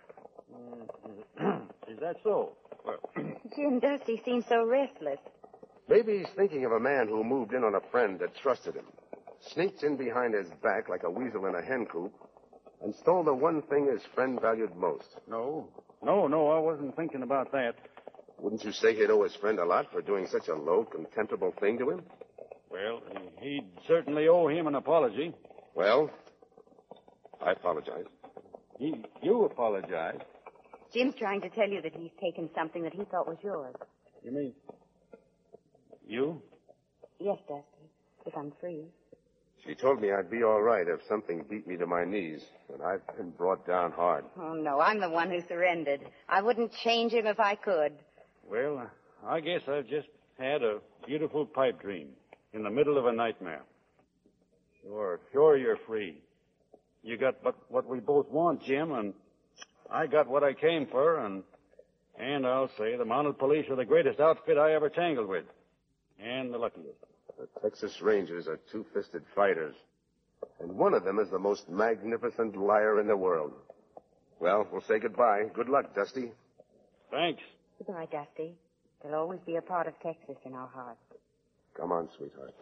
Is that so? Well, Jim, Dusty seems so restless. Maybe he's thinking of a man who moved in on a friend that trusted him, sneaked in behind his back like a weasel in a hen coop, and stole the one thing his friend valued most. No, I wasn't thinking about that. Wouldn't you say he'd owe his friend a lot for doing such a low, contemptible thing to him? Well, he'd certainly owe him an apology. Well, I apologize. You apologize? Jim's trying to tell you that he's taken something that he thought was yours. You mean you? Yes, Dusty, if I'm free. She told me I'd be all right if something beat me to my knees, and I've been brought down hard. Oh, no, I'm the one who surrendered. I wouldn't change him if I could. Well, I guess I've just had a beautiful pipe dream in the middle of a nightmare. Sure you're free. You got what we both want, Jim, and I got what I came for, and I'll say the mounted police are the greatest outfit I ever tangled with. And the luckiest. The Texas Rangers are two-fisted fighters. And one of them is the most magnificent liar in the world. Well, we'll say goodbye. Good luck, Dusty. Thanks. Goodbye, Dusty. There'll always be a part of Texas in our hearts. Come on, sweetheart.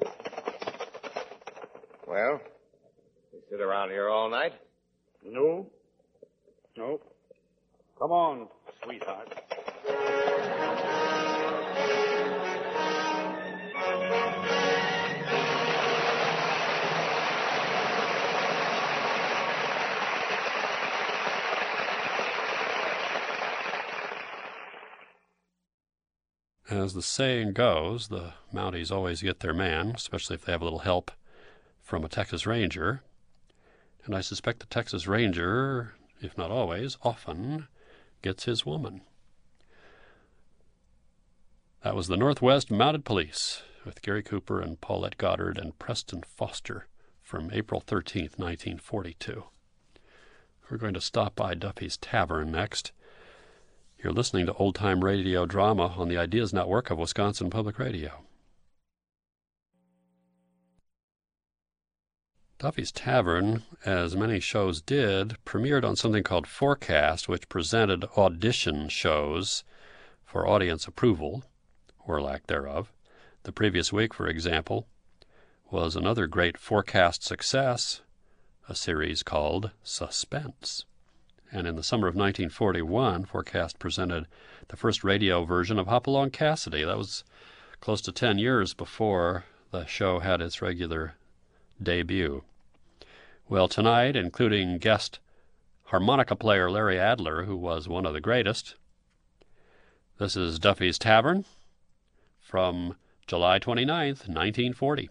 Well, you sit around here all night? No. Come on, sweetheart. As the saying goes, the Mounties always get their man, especially if they have a little help from a Texas Ranger. And I suspect the Texas Ranger, if not always, often gets his woman. That was the Northwest Mounted Police with Gary Cooper and Paulette Goddard and Preston Foster from April 13th, 1942. We're going to stop by Duffy's Tavern next. You're listening to Old Time Radio Drama on the Ideas Network of Wisconsin Public Radio. Duffy's Tavern, as many shows did, premiered on something called Forecast, which presented audition shows for audience approval, or lack thereof. The previous week, for example, was another great forecast success, a series called Suspense. And in the summer of 1941, Forecast presented the first radio version of Hopalong Cassidy. That was close to 10 years before the show had its regular debut. Well, tonight, including guest harmonica player Larry Adler, who was one of the greatest, this is Duffy's Tavern from July 29th, 1940.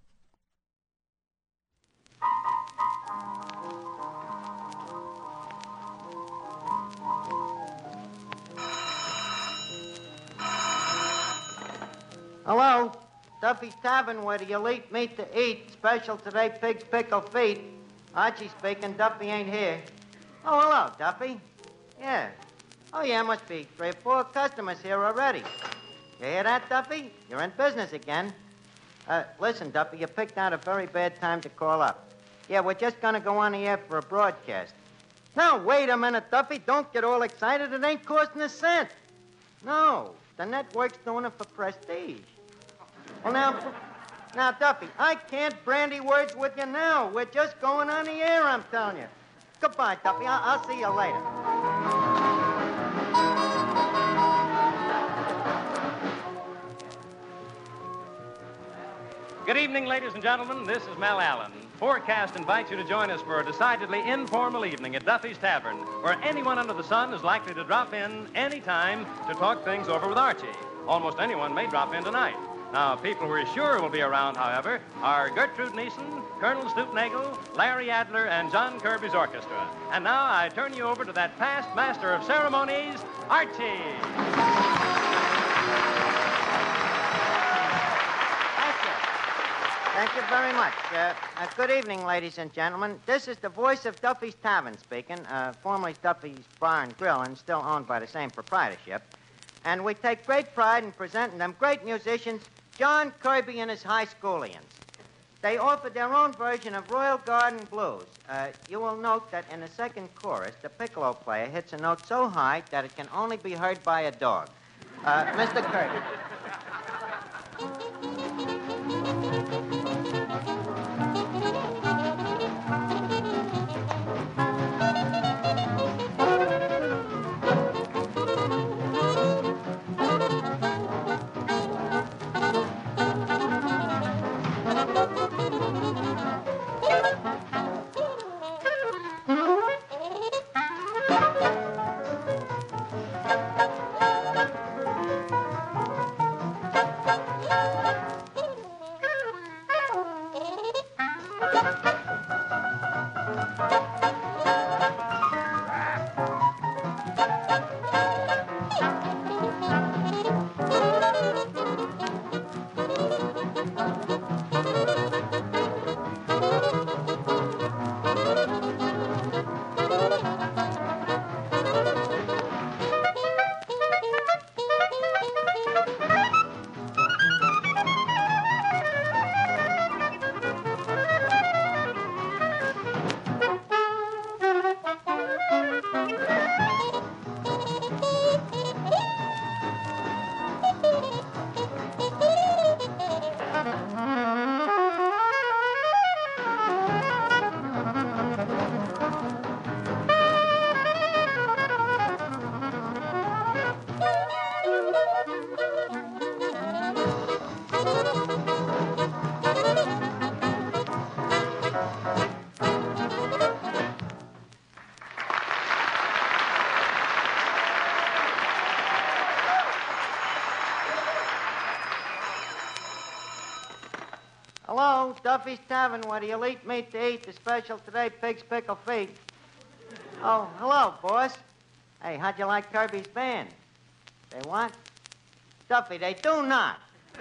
Hello, Duffy's Tavern, where the elite meet to eat. Special today, pig's pickle feet. Archie speaking, Duffy ain't here. Oh, hello, Duffy. Yeah. Oh, yeah, must be 3 or 4 customers here already. You hear that, Duffy? You're in business again. Listen, Duffy, you picked out a very bad time to call up. Yeah, we're just gonna go on the air for a broadcast. Now, wait a minute, Duffy. Don't get all excited. It ain't costing a cent. No, the network's doing it for prestige. Well, now, Duffy, I can't brandy words with you now. We're just going on the air, I'm telling you. Goodbye, Duffy. I'll see you later. Good evening, ladies and gentlemen. This is Mel Allen. Forecast invites you to join us for a decidedly informal evening at Duffy's Tavern, where anyone under the sun is likely to drop in any time to talk things over with Archie. Almost anyone may drop in tonight. Now, people we're sure will be around, however, are Gertrude Neeson, Colonel Stootenagel, Larry Adler, and John Kirby's orchestra. And now I turn you over to that past master of ceremonies, Archie. Thank you very much. Good evening, ladies and gentlemen. This is the voice of Duffy's Tavern speaking, formerly Duffy's Bar and Grill, and still owned by the same proprietorship. And we take great pride in presenting them great musicians, John Kirby and his high schoolians. They offered their own version of Royal Garden Blues. You will note that in the second chorus, the piccolo player hits a note so high that it can only be heard by a dog. Mr. Kirby. Hello, Duffy's Tavern, where the elite meet to eat. The special today, pig's pickle feet. Oh, hello, boss. Hey, how'd you like Kirby's band? They what? Duffy, they do not.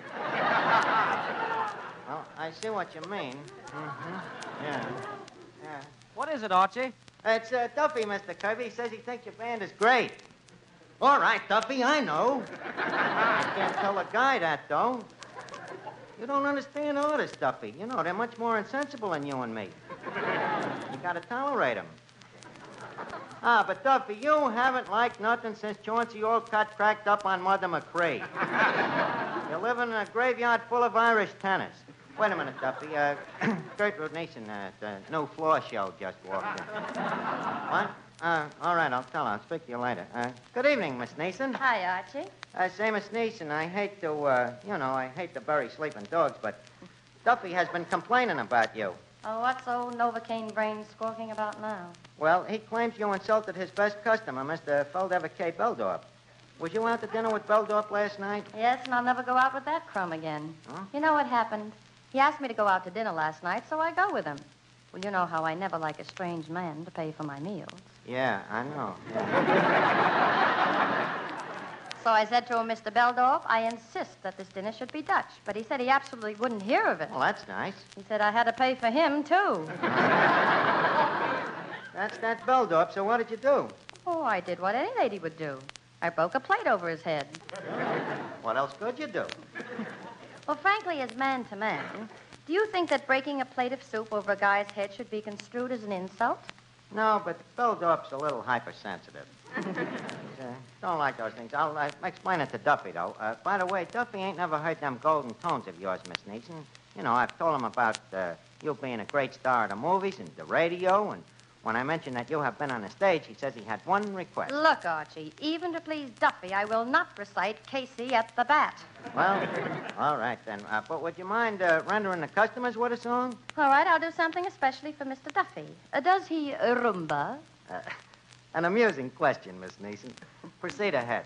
Well, I see what you mean. Mm-hmm. Yeah. What is it, Archie? It's Duffy, Mr. Kirby. He says he thinks your band is great. All right, Duffy, I know. I can't tell a guy that, though. You don't understand artists, Duffy. You know, they're much more insensible than you and me. You gotta tolerate them. But Duffy, you haven't liked nothing since Chauncey Olcott cracked up on Mother McCrae. You're living in a graveyard full of Irish tenors. Wait a minute, Duffy. Gertrude Nason, the new floor show just walked in. What? All right, I'll tell her. I'll speak to you later. Good evening, Miss Nason. Hi, Archie. Say, Miss Nason, I hate to, I hate to bury sleeping dogs, but Duffy has been complaining about you. Oh, what's old Novocaine brain squawking about now? Well, he claims you insulted his best customer, Mr. Feldever K. Beldorp. Was you out to dinner with Beldorp last night? Yes, and I'll never go out with that crumb again. Huh? You know what happened? He asked me to go out to dinner last night, so I go with him. Well, you know how I never like a strange man to pay for my meals. Yeah, I know. Yeah. So I said to him, Mr. Beldorf, I insist that this dinner should be Dutch. But he said he absolutely wouldn't hear of it. Well, that's nice. He said I had to pay for him, too. That's that Beldorf, so what did you do? Oh, I did what any lady would do. I broke a plate over his head. What else could you do? Well, frankly, as man to man, do you think that breaking a plate of soup over a guy's head should be construed as an insult? No, but Beldorf's a little hypersensitive. Don't like those things. I'll explain it to Duffy, though. By the way, Duffy ain't never heard them golden tones of yours, Miss Neeson. You know, I've told him about you being a great star of the movies and the radio, and when I mentioned that you have been on the stage, he says he had one request. Look, Archie, even to please Duffy, I will not recite Casey at the Bat. Well, all right, then. But would you mind rendering the customers with a song? All right, I'll do something especially for Mr. Duffy. Does he rumba? An amusing question, Miss Neeson. Proceed ahead.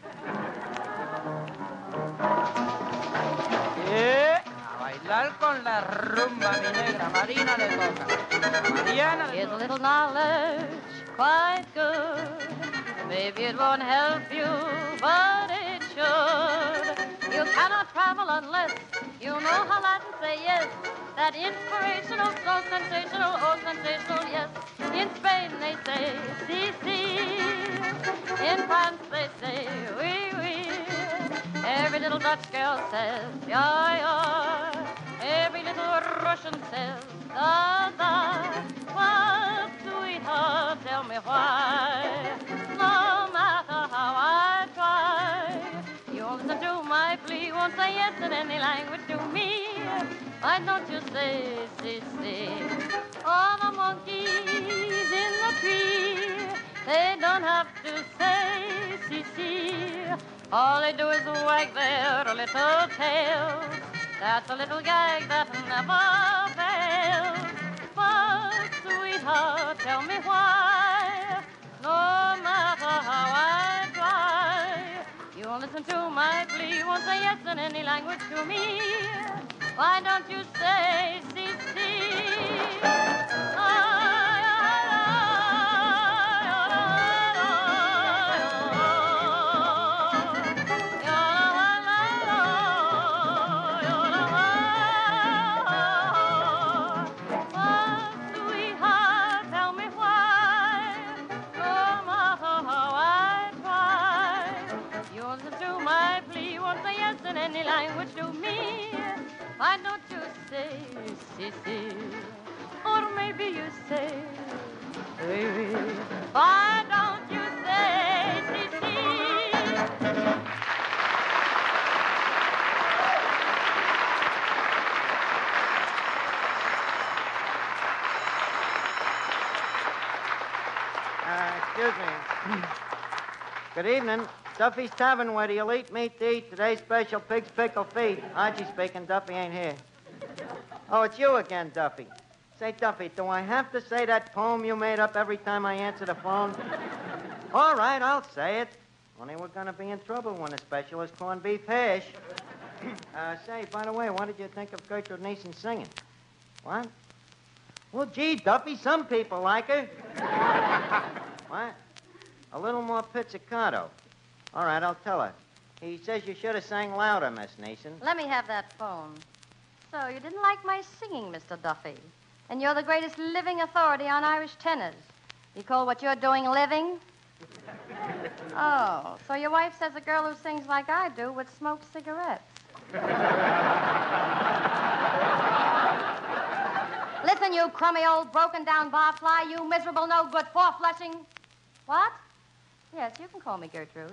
A bailar con la rumba, mi negra Marina le toca. Mariana le Here's a little knowledge, quite good. Maybe it won't help you, but it should. You cannot travel unless you know how Latin say yes. That inspirational, so sensational, oh sensational, yes. In Spain they say, si, si. In France they say, oui, oui. Every little Dutch girl says, ja, ja. Every little Russian says, da, da. Well, sweetheart, tell me why. No matter how I try, you won't listen to my plea, won't say yes in any language to me. Why don't you say, si, si? All the monkeys in the tree, they don't have to say, si, si. All they do is wag their little tails. That's a little gag that never fails. But, sweetheart, tell me why, no matter how I try, you won't listen to my plea, won't say yes in any language to me. Why don't you say, si, si? Any language to me. Why don't you say, si, si? Or maybe you say, oui, oui. Why don't you say, si, si? Excuse me. Good evening. Duffy's Tavern, where the elite meet to eat. Today's special, pig's pickle feet. Archie speaking. Duffy ain't here. Oh, it's you again, Duffy. Say, Duffy, do I have to say that poem you made up every time I answer the phone? All right, I'll say it. Only we're going to be in trouble when the special is corned beef hash. Say, by the way, what did you think of Gertrude Nason singing? What? Well, gee, Duffy, some people like her. What? A little more pizzicato. All right, I'll tell her. He says you should have sang louder, Miss Nason. Let me have that phone. So, you didn't like my singing, Mr. Duffy. And you're the greatest living authority on Irish tenors. You call what you're doing living? Oh, so your wife says a girl who sings like I do would smoke cigarettes. Listen, you crummy old broken-down barfly, you miserable no-good four-flushing... What? Yes, you can call me Gertrude.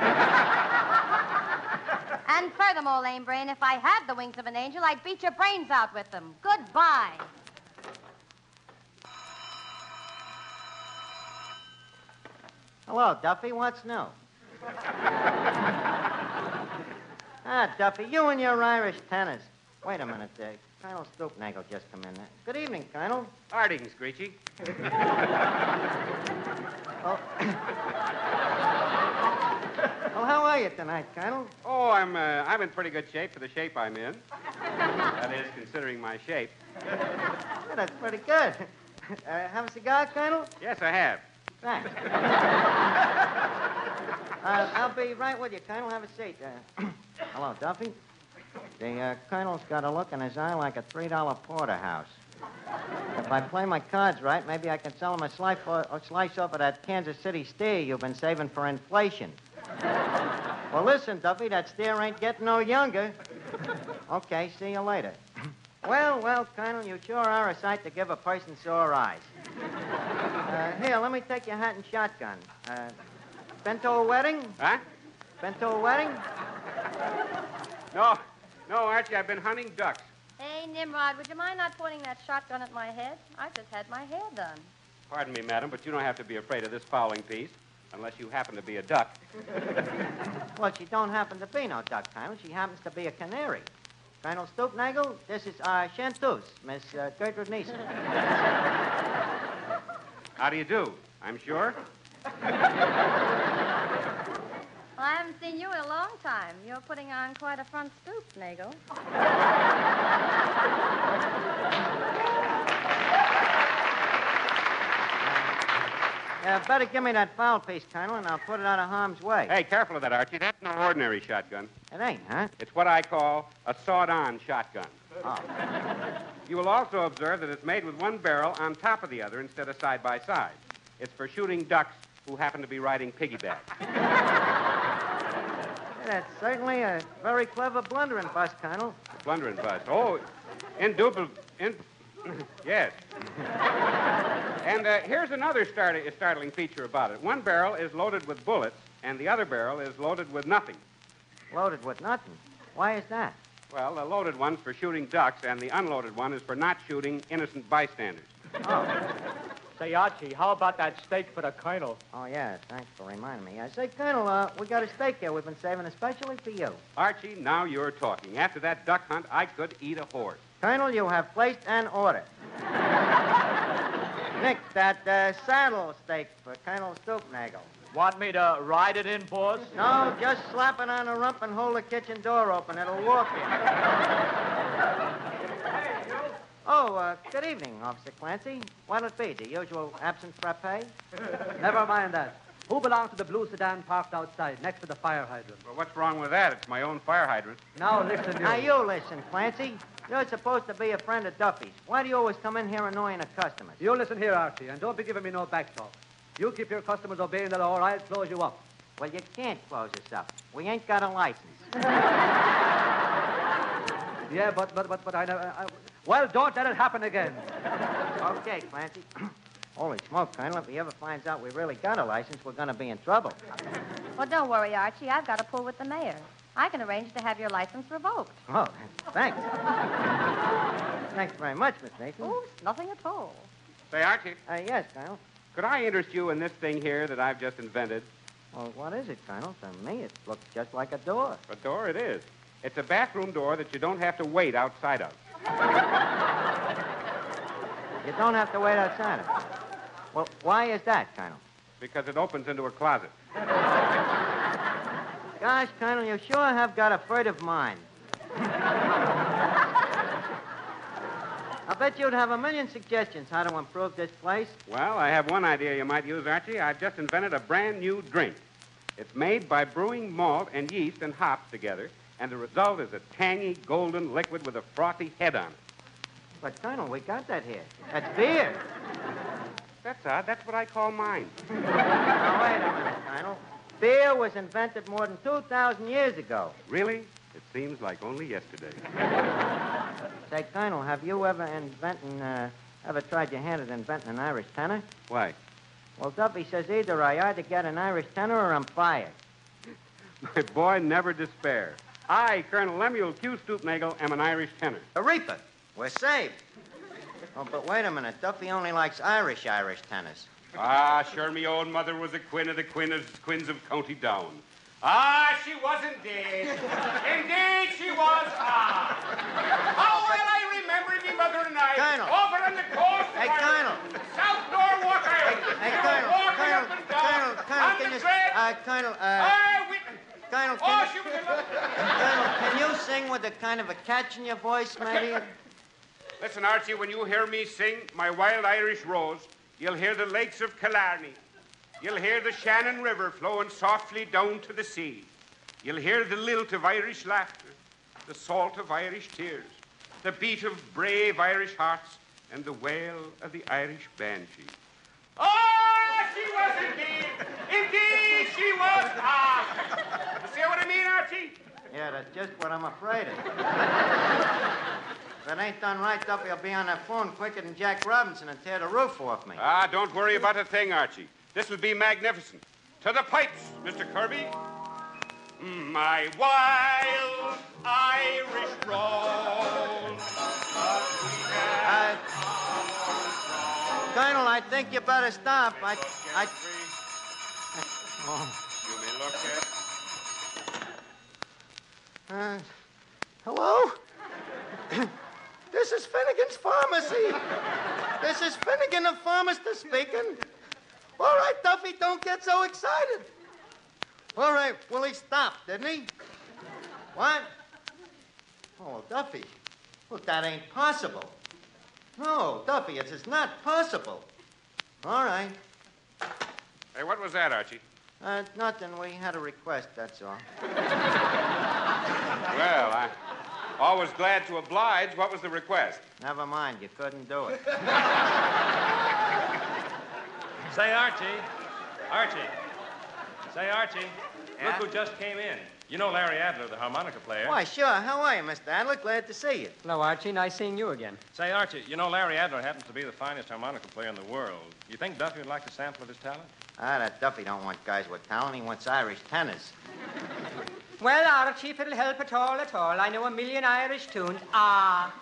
And furthermore, lame brain, if I had the wings of an angel, I'd beat your brains out with them. Goodbye. Hello, Duffy. What's new? Duffy, you and your Irish tenors. Wait a minute, Colonel Stoopnagel just come in. Good evening, Colonel. Harding, Screechy. Well, how are you tonight, Colonel? Oh, I'm in pretty good shape for the shape I'm in. That is, considering my shape. Yeah, that's pretty good. Have a cigar, Colonel? Yes, I have. Thanks. I'll be right with you, Colonel. Have a seat. Hello, Duffy. The Colonel's got a look in his eye like a $3 porterhouse. If I play my cards right, maybe I can sell him a slice off of that Kansas City steer you've been saving for inflation. Well, listen, Duffy, that steer ain't getting no younger. Okay, see you later. Well, Colonel, you sure are a sight to give a person sore eyes. Here, let me take your hat and shotgun. Been to a wedding? Huh? Been to a wedding? No, Archie, I've been hunting ducks. Hey, Nimrod, would you mind not pointing that shotgun at my head? I've just had my hair done. Pardon me, madam, but you don't have to be afraid of this fowling piece, unless you happen to be a duck. Well, she don't happen to be no duck, Colonel. She happens to be a canary. Colonel Stoopnagel, this is our chanteuse, Miss Gertrude Neeson. How do you do? I'm sure. I haven't seen you in a long time. You're putting on quite a front stoop, Nagel. Better give me that foul piece, Colonel, and I'll put it out of harm's way. Hey, careful of that, Archie. That's no ordinary shotgun. It ain't, huh? It's what I call a sawed-on shotgun. Oh. You will also observe that it's made with one barrel on top of the other instead of side by side. It's for shooting ducks who happen to be riding piggyback. That's certainly a very clever blundering bust, Colonel. Blundering bust. Oh, indubitable. Yes. And here's another startling feature about it. One barrel is loaded with bullets, and the other barrel is loaded with nothing. Loaded with nothing? Why is that? Well, the loaded one's for shooting ducks, and the unloaded one is for not shooting innocent bystanders. Oh. Say, Archie, how about that steak for the Colonel? Oh, yeah, thanks for reminding me. Say, Colonel, we got a steak here we've been saving especially for you. Archie, now you're talking. After that duck hunt, I could eat a horse. Colonel, you have placed an order. Nick, that saddle steak for Colonel Stoopnagel. Want me to ride it in, boss? No, just slap it on the rump and hold the kitchen door open. It'll walk in. Oh, good evening, Officer Clancy. What'll it be, the usual absent frappe? Never mind that. Who belongs to the blue sedan parked outside, next to the fire hydrant? Well, what's wrong with that? It's my own fire hydrant. Now listen, you. Now you listen, Clancy. You're supposed to be a friend of Duffy's. Why do you always come in here annoying the customers? You listen here, Archie, and don't be giving me no back talk. You keep your customers obeying the law, or I'll close you up. Well, you can't close us up. We ain't got a license. Yeah, but I never... Well, don't let it happen again. Okay, Clancy. Holy smoke, Colonel. If he ever finds out we really got a license, we're going to be in trouble. Well, don't worry, Archie. I've got a pull with the mayor. I can arrange to have your license revoked. Oh, thanks. Thanks very much, Miss Nathan. Oh, nothing at all. Say, Archie. Yes, Colonel. Could I interest you in this thing here that I've just invented? Well, what is it, Colonel? To me, it looks just like a door. A door it is. It's a bathroom door that you don't have to wait outside of. You don't have to wait outside of it. Well, why is that, Colonel? Because it opens into a closet. Gosh, Colonel, you sure have got a furtive mind. I bet you'd have a million suggestions how to improve this place. Well, I have one idea you might use, Archie. I've just invented a brand new drink. It's made by brewing malt and yeast and hops together, and the result is a tangy, golden liquid with a frothy head on it. But, Colonel, we got that here. That's beer. That's odd. That's what I call mine. Now, wait a minute, Colonel. Beer was invented more than 2,000 years ago. Really? It seems like only yesterday. Say, Colonel, have you ever tried your hand at inventing an Irish tenor? Why? Well, Duffy says either I either get an Irish tenor or I'm fired. My boy, never despair. I, Colonel Lemuel Q. Stoopnagle, am an Irish tenor. The Reaper. We're saved. Oh, but wait a minute. Duffy only likes Irish tenors. Ah, sure, me old mother was a queen of the queens of County Down. Ah, she was indeed. Indeed, she was. Ah. How well I remember me mother and I. Colonel. Over on the coast. Hey, Colonel. South Norwalk Island. Hey, Colonel. Colonel, can you sing with a kind of a catch in your voice, maybe? Listen, Archie, when you hear me sing my Wild Irish Rose, you'll hear the lakes of Killarney. You'll hear the Shannon River flowing softly down to the sea. You'll hear the lilt of Irish laughter, the salt of Irish tears, the beat of brave Irish hearts, and the wail of the Irish banshee. Oh, she was indeed. Indeed, she was. Ah. You see what I mean, Archie? Yeah, that's just what I'm afraid of. If it ain't done right, Duffy will be on that phone quicker than Jack Robinson and tear the roof off me. Ah, don't worry about a thing, Archie. This will be magnificent. To the pipes, Mr. Kirby. My wild Irish rose. Colonel, I think you better stop. Oh. You may look at. Hello? This is Finnegan's Pharmacy. This is Finnegan the pharmacist speaking. All right, Duffy, don't get so excited. All right, well, he stopped, didn't he? What? Oh, Duffy. Look, that ain't possible. No, Duffy, it is not possible. All right. Hey, what was that, Archie? Nothing. We had a request, that's all. Well, I'm always glad to oblige. What was the request? Never mind. You couldn't do it. Say, Archie. Say, Archie. Yeah? Look who just came in. You know Larry Adler, the harmonica player. Why, sure. How are you, Mr. Adler? Glad to see you. Hello, Archie. Nice seeing you again. Say, Archie, you know Larry Adler happens to be the finest harmonica player in the world. You think Duffy would like a sample of his talent? That Duffy don't want guys with talent. He wants Irish tenors. Well, Archie, if it'll help at all, I know a million Irish tunes. Ah.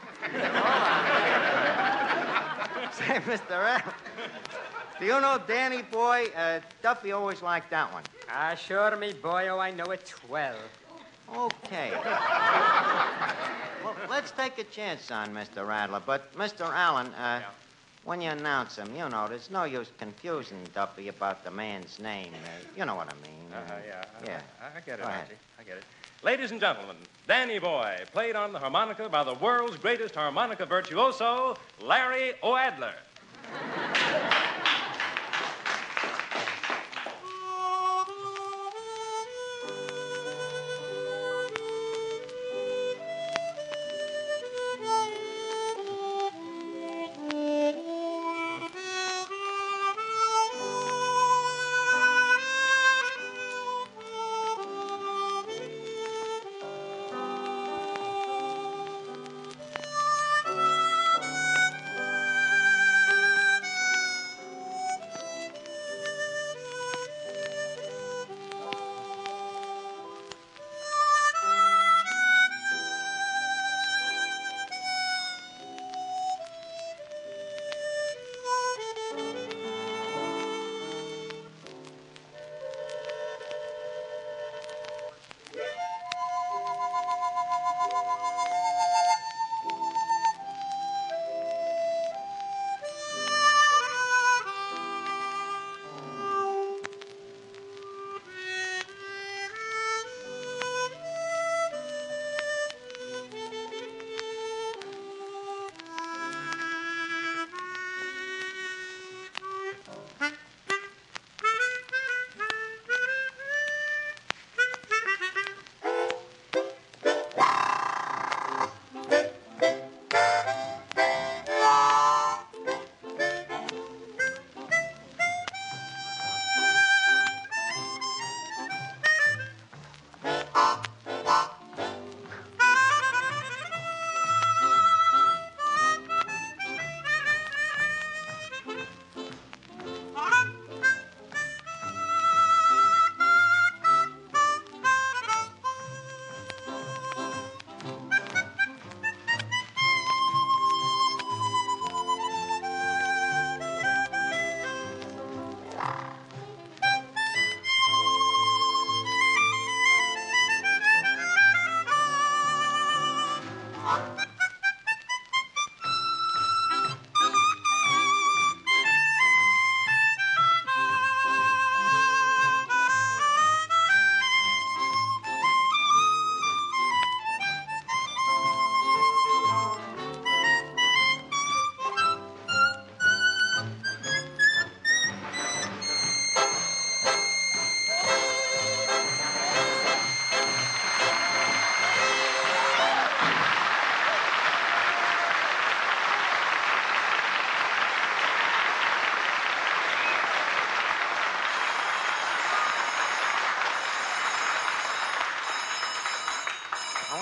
Say, Mr. Adler, do you know Danny Boy? Duffy always liked that one. Ah, sure, me boyo, I know it well. Okay. Well, let's take a chance on Mr. Adler. But, Mr. Allen, when you announce him, you know, there's no use confusing Duffy about the man's name. You know what I mean. Yeah. I get it, Go ahead. Archie. I get it. Ladies and gentlemen, Danny Boy, played on the harmonica by the world's greatest harmonica virtuoso, Larry O'Adler.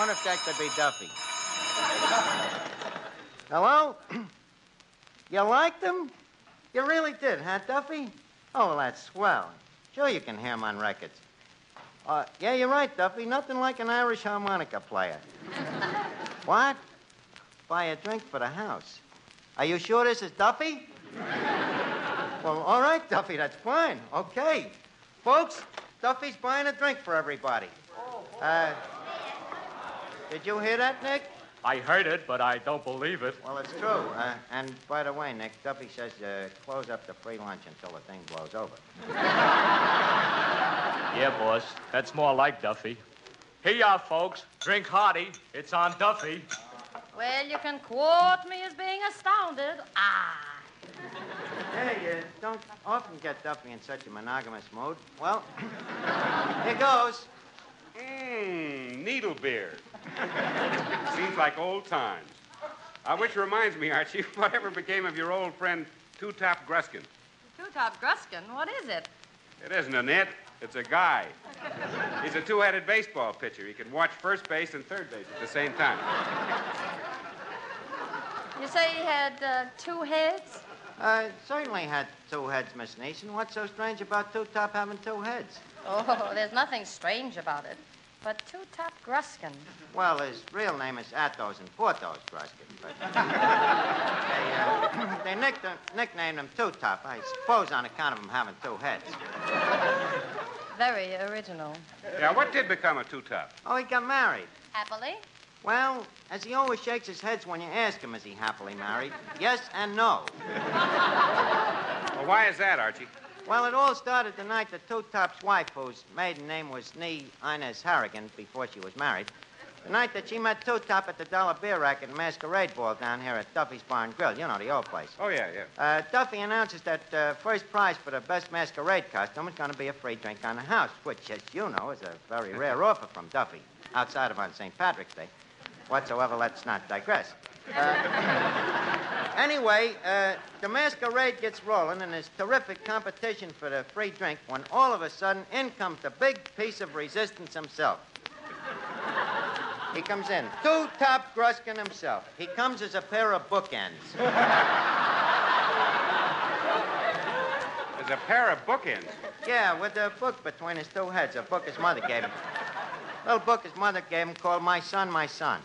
wonder if that could be Duffy. Hello? You liked him? You really did, huh, Duffy? Oh, well, that's swell. Sure you can hear him on records. Yeah, you're right, Duffy. Nothing like an Irish harmonica player. What? Buy a drink for the house. Are you sure this is Duffy? Well, all right, Duffy, that's fine. Okay. Folks, Duffy's buying a drink for everybody. Did you hear that, Nick? I heard it, but I don't believe it. Well, it's true. And by the way, Nick, Duffy says close up the free lunch until the thing blows over. Yeah, boss. That's more like Duffy. Here you are, folks. Drink hearty. It's on Duffy. Well, you can quote me as being astounded. Hey, you don't often get Duffy in such a monogamous mood. Well, here goes. Needlebeard. Seems like old times. Which reminds me, Archie, whatever became of your old friend Two-Top Gruskin? Two-Top Gruskin? What is it? It isn't a nit. It's a guy. He's a two-headed baseball pitcher. He can watch first base and third base at the same time. You say he had 2 heads? Certainly had 2 heads, Miss Neeson. What's so strange about Two-Top having 2 heads? Oh, there's nothing strange about it. But Two-Top Gruskin. Well, his real name is Athos and Porthos Gruskin. But they nicknamed him Two-Top, I suppose on account of him having 2 heads. Very original. Yeah, what did become of Two-Top? Oh, he got married. Happily? Well, as he always shakes his head when you ask him, is he happily married? Yes and no. Well, why is that, Archie? Well, it all started the night that Two-Top's wife, whose maiden name was Inez Harrigan before she was married, the night that she met Two-Top at the Dollar Beer Racket and Masquerade Ball down here at Duffy's Bar and Grill. You know, the old place. Oh, yeah. Duffy announces that first prize for the best masquerade costume is going to be a free drink on the house, which, as you know, is a very rare offer from Duffy, outside of on St. Patrick's Day. Whatsoever, let's not digress. Anyway, the masquerade gets rolling, and there's terrific competition for the free drink when all of a sudden in comes the big piece of resistance himself. He comes in. Two-Top Gruskin himself. He comes as a pair of bookends. As a pair of bookends? Yeah, with a book between his 2 heads, a book his mother gave him. Little book his mother gave him called My Son, My Son.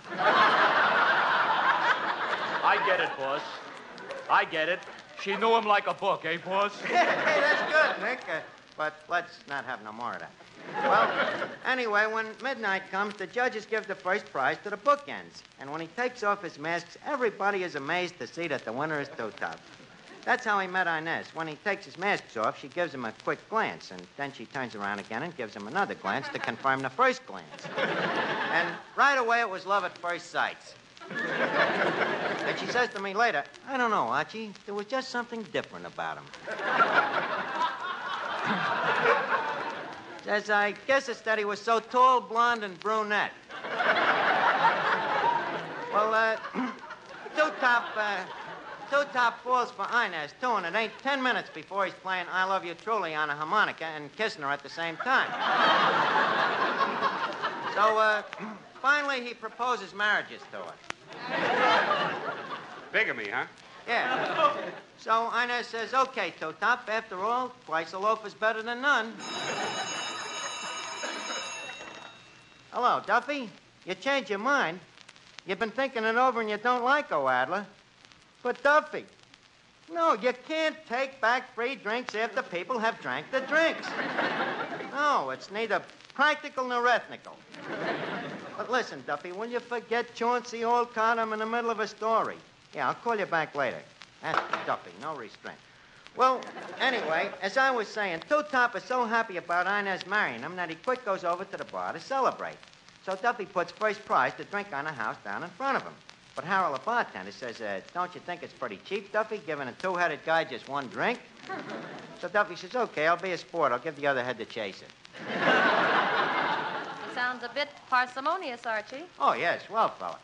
I get it, boss. I get it. She knew him like a book, eh, boss? Hey, that's good, Nick. But let's not have no more of that. Well, anyway, when midnight comes, the judges give the first prize to the bookends. And when he takes off his masks, everybody is amazed to see that the winner is Two-Top. That's how he met Inez. When he takes his masks off, she gives him a quick glance, and then she turns around again and gives him another glance to confirm the first glance. And right away, it was love at first sight. And she says to me later, I don't know, Archie, there was just something different about him. Says, I guess it's that he was so tall, blonde, and brunette. Well, Two-Top falls for Inez, too, and it ain't 10 minutes before he's playing I Love You Truly on a harmonica and kissing her at the same time. So, finally, he proposes marriages to her. Bigamy, huh? Yeah. So Inez says, okay, Two-Top, after all, twice a loaf is better than none. Hello, Duffy. You changed your mind. You've been thinking it over and you don't like O'Adler. But, Duffy, no, you can't take back free drinks after people have drank the drinks. No, it's neither practical nor ethnical. But listen, Duffy, will you forget Chauncey Olcott? I'm in the middle of a story. Yeah, I'll call you back later. That's Duffy, no restraint. Well, anyway, as I was saying, Two-Top is so happy about Inez marrying him that he quick goes over to the bar to celebrate. So Duffy puts first prize to drink on the house down in front of him. But Harold, the bartender, says, don't you think it's pretty cheap, Duffy, giving a 2-headed guy just 1 drink? So Duffy says, okay, I'll be a sport. I'll give the other head to chase it. Sounds a bit parsimonious, Archie. Oh, yes, well, fella.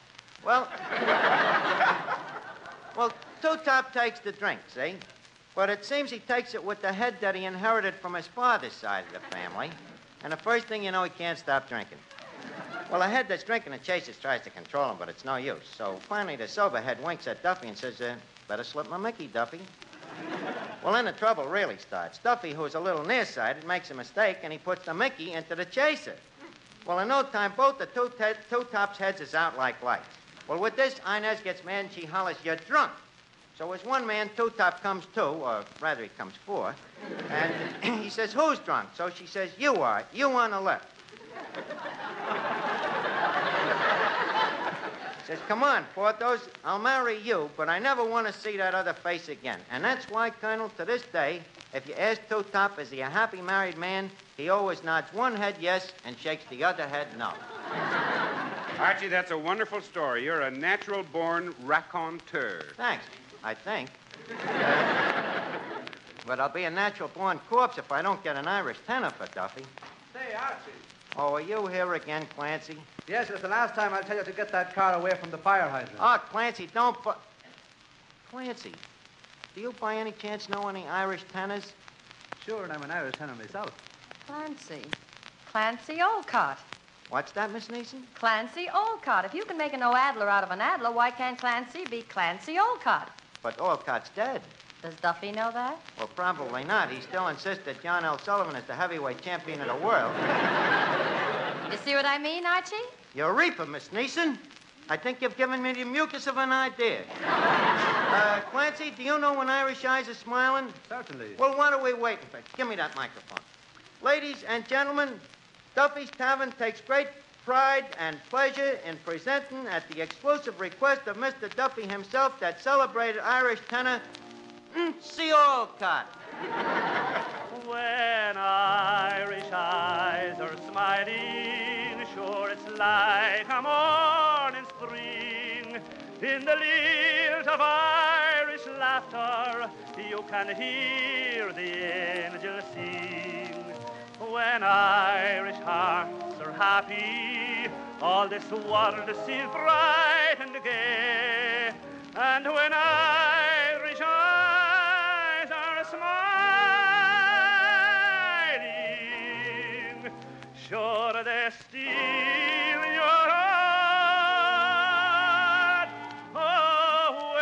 Well, Two-Top takes the drink, see? But it seems he takes it with the head that he inherited from his father's side of the family. And the first thing you know, he can't stop drinking. Well, the head that's drinking the chasers tries to control him, but it's no use. So finally, the sober head winks at Duffy and says, better slip my Mickey, Duffy. Well, then the trouble really starts. Duffy, who's a little nearsighted, makes a mistake, and he puts the Mickey into the chaser. Well, in no time, both the two tops' heads is out like lights. Well, with this, Inez gets mad and she hollers, "You're drunk." So as one man, Two Top comes two, or rather he comes four, and he says, "Who's drunk?" So she says, "You are. You on the left." Says, "Come on, Porthos, I'll marry you, but I never want to see that other face again." And that's why, Colonel, to this day, if you ask Two Top, is he a happy married man, he always nods one head yes and shakes the other head no. Archie, that's a wonderful story. You're a natural-born raconteur. Thanks, I think. But I'll be a natural-born corpse if I don't get an Irish tenor for Duffy. Say, Archie. Oh, are you here again, Clancy? Yes, it's the last time I'll tell you to get that car away from the fire hydrant. Oh, Clancy, don't Clancy, do you by any chance know any Irish tenors? Sure, and I'm an Irish tenor myself. Clancy Olcott. What's that, Miss Neeson? Clancy Olcott. If you can make an O-Adler out of an Adler, why can't Clancy be Clancy Olcott? But Olcott's dead. Does Duffy know that? Well, probably not. He still insists that John L. Sullivan is the heavyweight champion of the world. You see what I mean, Archie? You're a reaper, Miss Neeson. I think you've given me the mucus of an idea. Clancy, do you know when Irish eyes are smiling? Certainly. Well, what are we waiting for? Give me that microphone. Ladies and gentlemen, Duffy's Tavern takes great pride and pleasure in presenting, at the exclusive request of Mr. Duffy himself, that celebrated Irish tenor, N.C. Olcott. When Irish eyes are smiling, sure it's like a morning spring. In the lilt of Irish laughter, you can hear the angels sing. When Irish hearts are happy, all this world seems bright and gay. And when Irish eyes are smiling, sure they steal your heart away.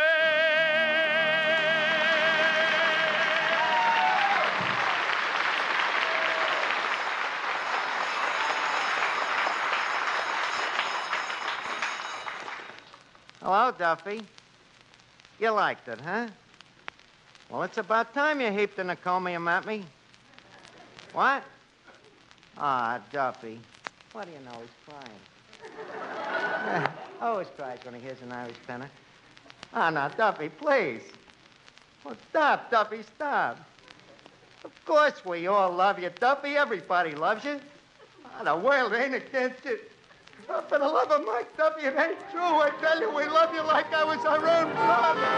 Hello, Duffy. You liked it, huh? Well, it's about time you heaped an encomium at me. What? Ah, Duffy. What do you know? He's crying. Always cries when he hears an Irish tenor. Ah, now, Duffy, please. Well, stop, Duffy, stop. Of course we all love you, Duffy. Everybody loves you. Ah, the world ain't against you. Oh, for the love of Mike, Duffy, it ain't true. I tell you, we love you like I was our own brother.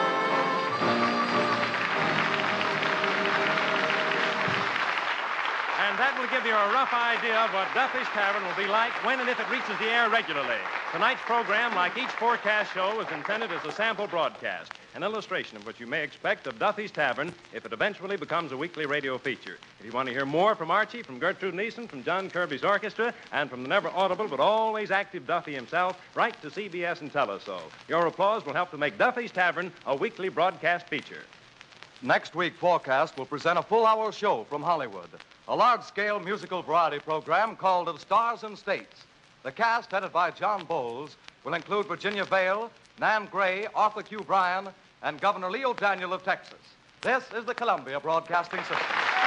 And that will give you a rough idea of what Duffy's Tavern will be like when and if it reaches the air regularly. Tonight's program, like each forecast show, is intended as a sample broadcast, an illustration of what you may expect of Duffy's Tavern if it eventually becomes a weekly radio feature. If you want to hear more from Archie, from Gertrude Neeson, from John Kirby's orchestra, and from the never audible but always active Duffy himself, write to CBS and tell us so. Your applause will help to make Duffy's Tavern a weekly broadcast feature. Next week, Forecast will present a full-hour show from Hollywood, a large-scale musical variety program called Of Stars and States. The cast, headed by John Bowles, will include Virginia Vale, Nan Gray, Arthur Q. Bryan, and Governor Leo Daniel of Texas. This is the Columbia Broadcasting System.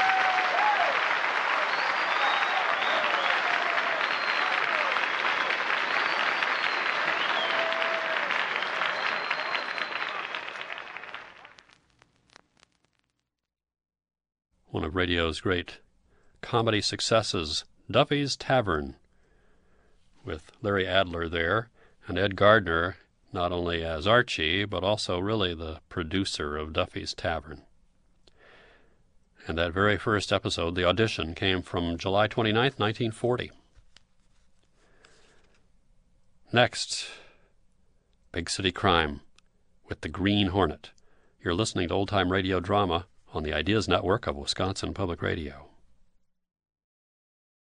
One of radio's great comedy successes, Duffy's Tavern, with Larry Adler there, and Ed Gardner, not only as Archie, but also really the producer of Duffy's Tavern. And that very first episode, the audition, came from July 29th, 1940. Next, Big City Crime with the Green Hornet. You're listening to Old Time Radio Drama on the Ideas Network of Wisconsin Public Radio.